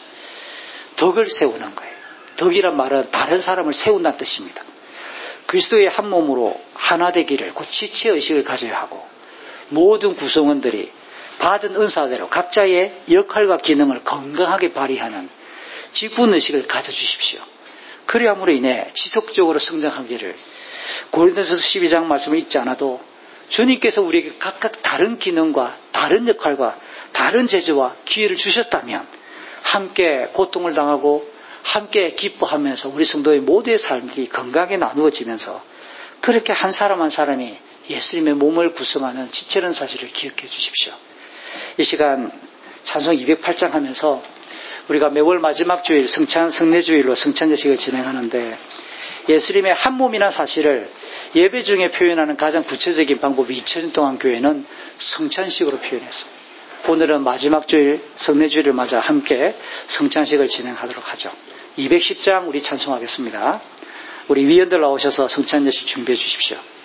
덕을 세우는 거예요. 덕이란 말은 다른 사람을 세운다는 뜻입니다. 그리스도의 한 몸으로 하나 되기를 곧 지체의식을 가져야 하고 모든 구성원들이 받은 은사대로 각자의 역할과 기능을 건강하게 발휘하는 직분의식을 가져주십시오. 그리함으로 인해 지속적으로 성장하기를 고린도전서 십이 장 말씀을 읽지 않아도 주님께서 우리에게 각각 다른 기능과 다른 역할과 다른 재주와 기회를 주셨다면 함께 고통을 당하고 함께 기뻐하면서 우리 성도의 모두의 삶이 건강하게 나누어지면서 그렇게 한 사람 한 사람이 예수님의 몸을 구성하는 지체라는 사실을 기억해 주십시오. 이 시간 찬송 이백팔 장 하면서 우리가 매월 마지막 주일 성찬 성례주일로 성찬예식을 진행하는데 예수님의 한 몸이라는 사실을 예배 중에 표현하는 가장 구체적인 방법이 이천 년 동안 교회는 성찬식으로 표현했습니다. 오늘은 마지막 주일 성례주일을 맞아 함께 성찬식을 진행하도록 하죠. 이백십 장 우리 찬송하겠습니다. 우리 위원들 나오셔서 성찬예식 준비해 주십시오.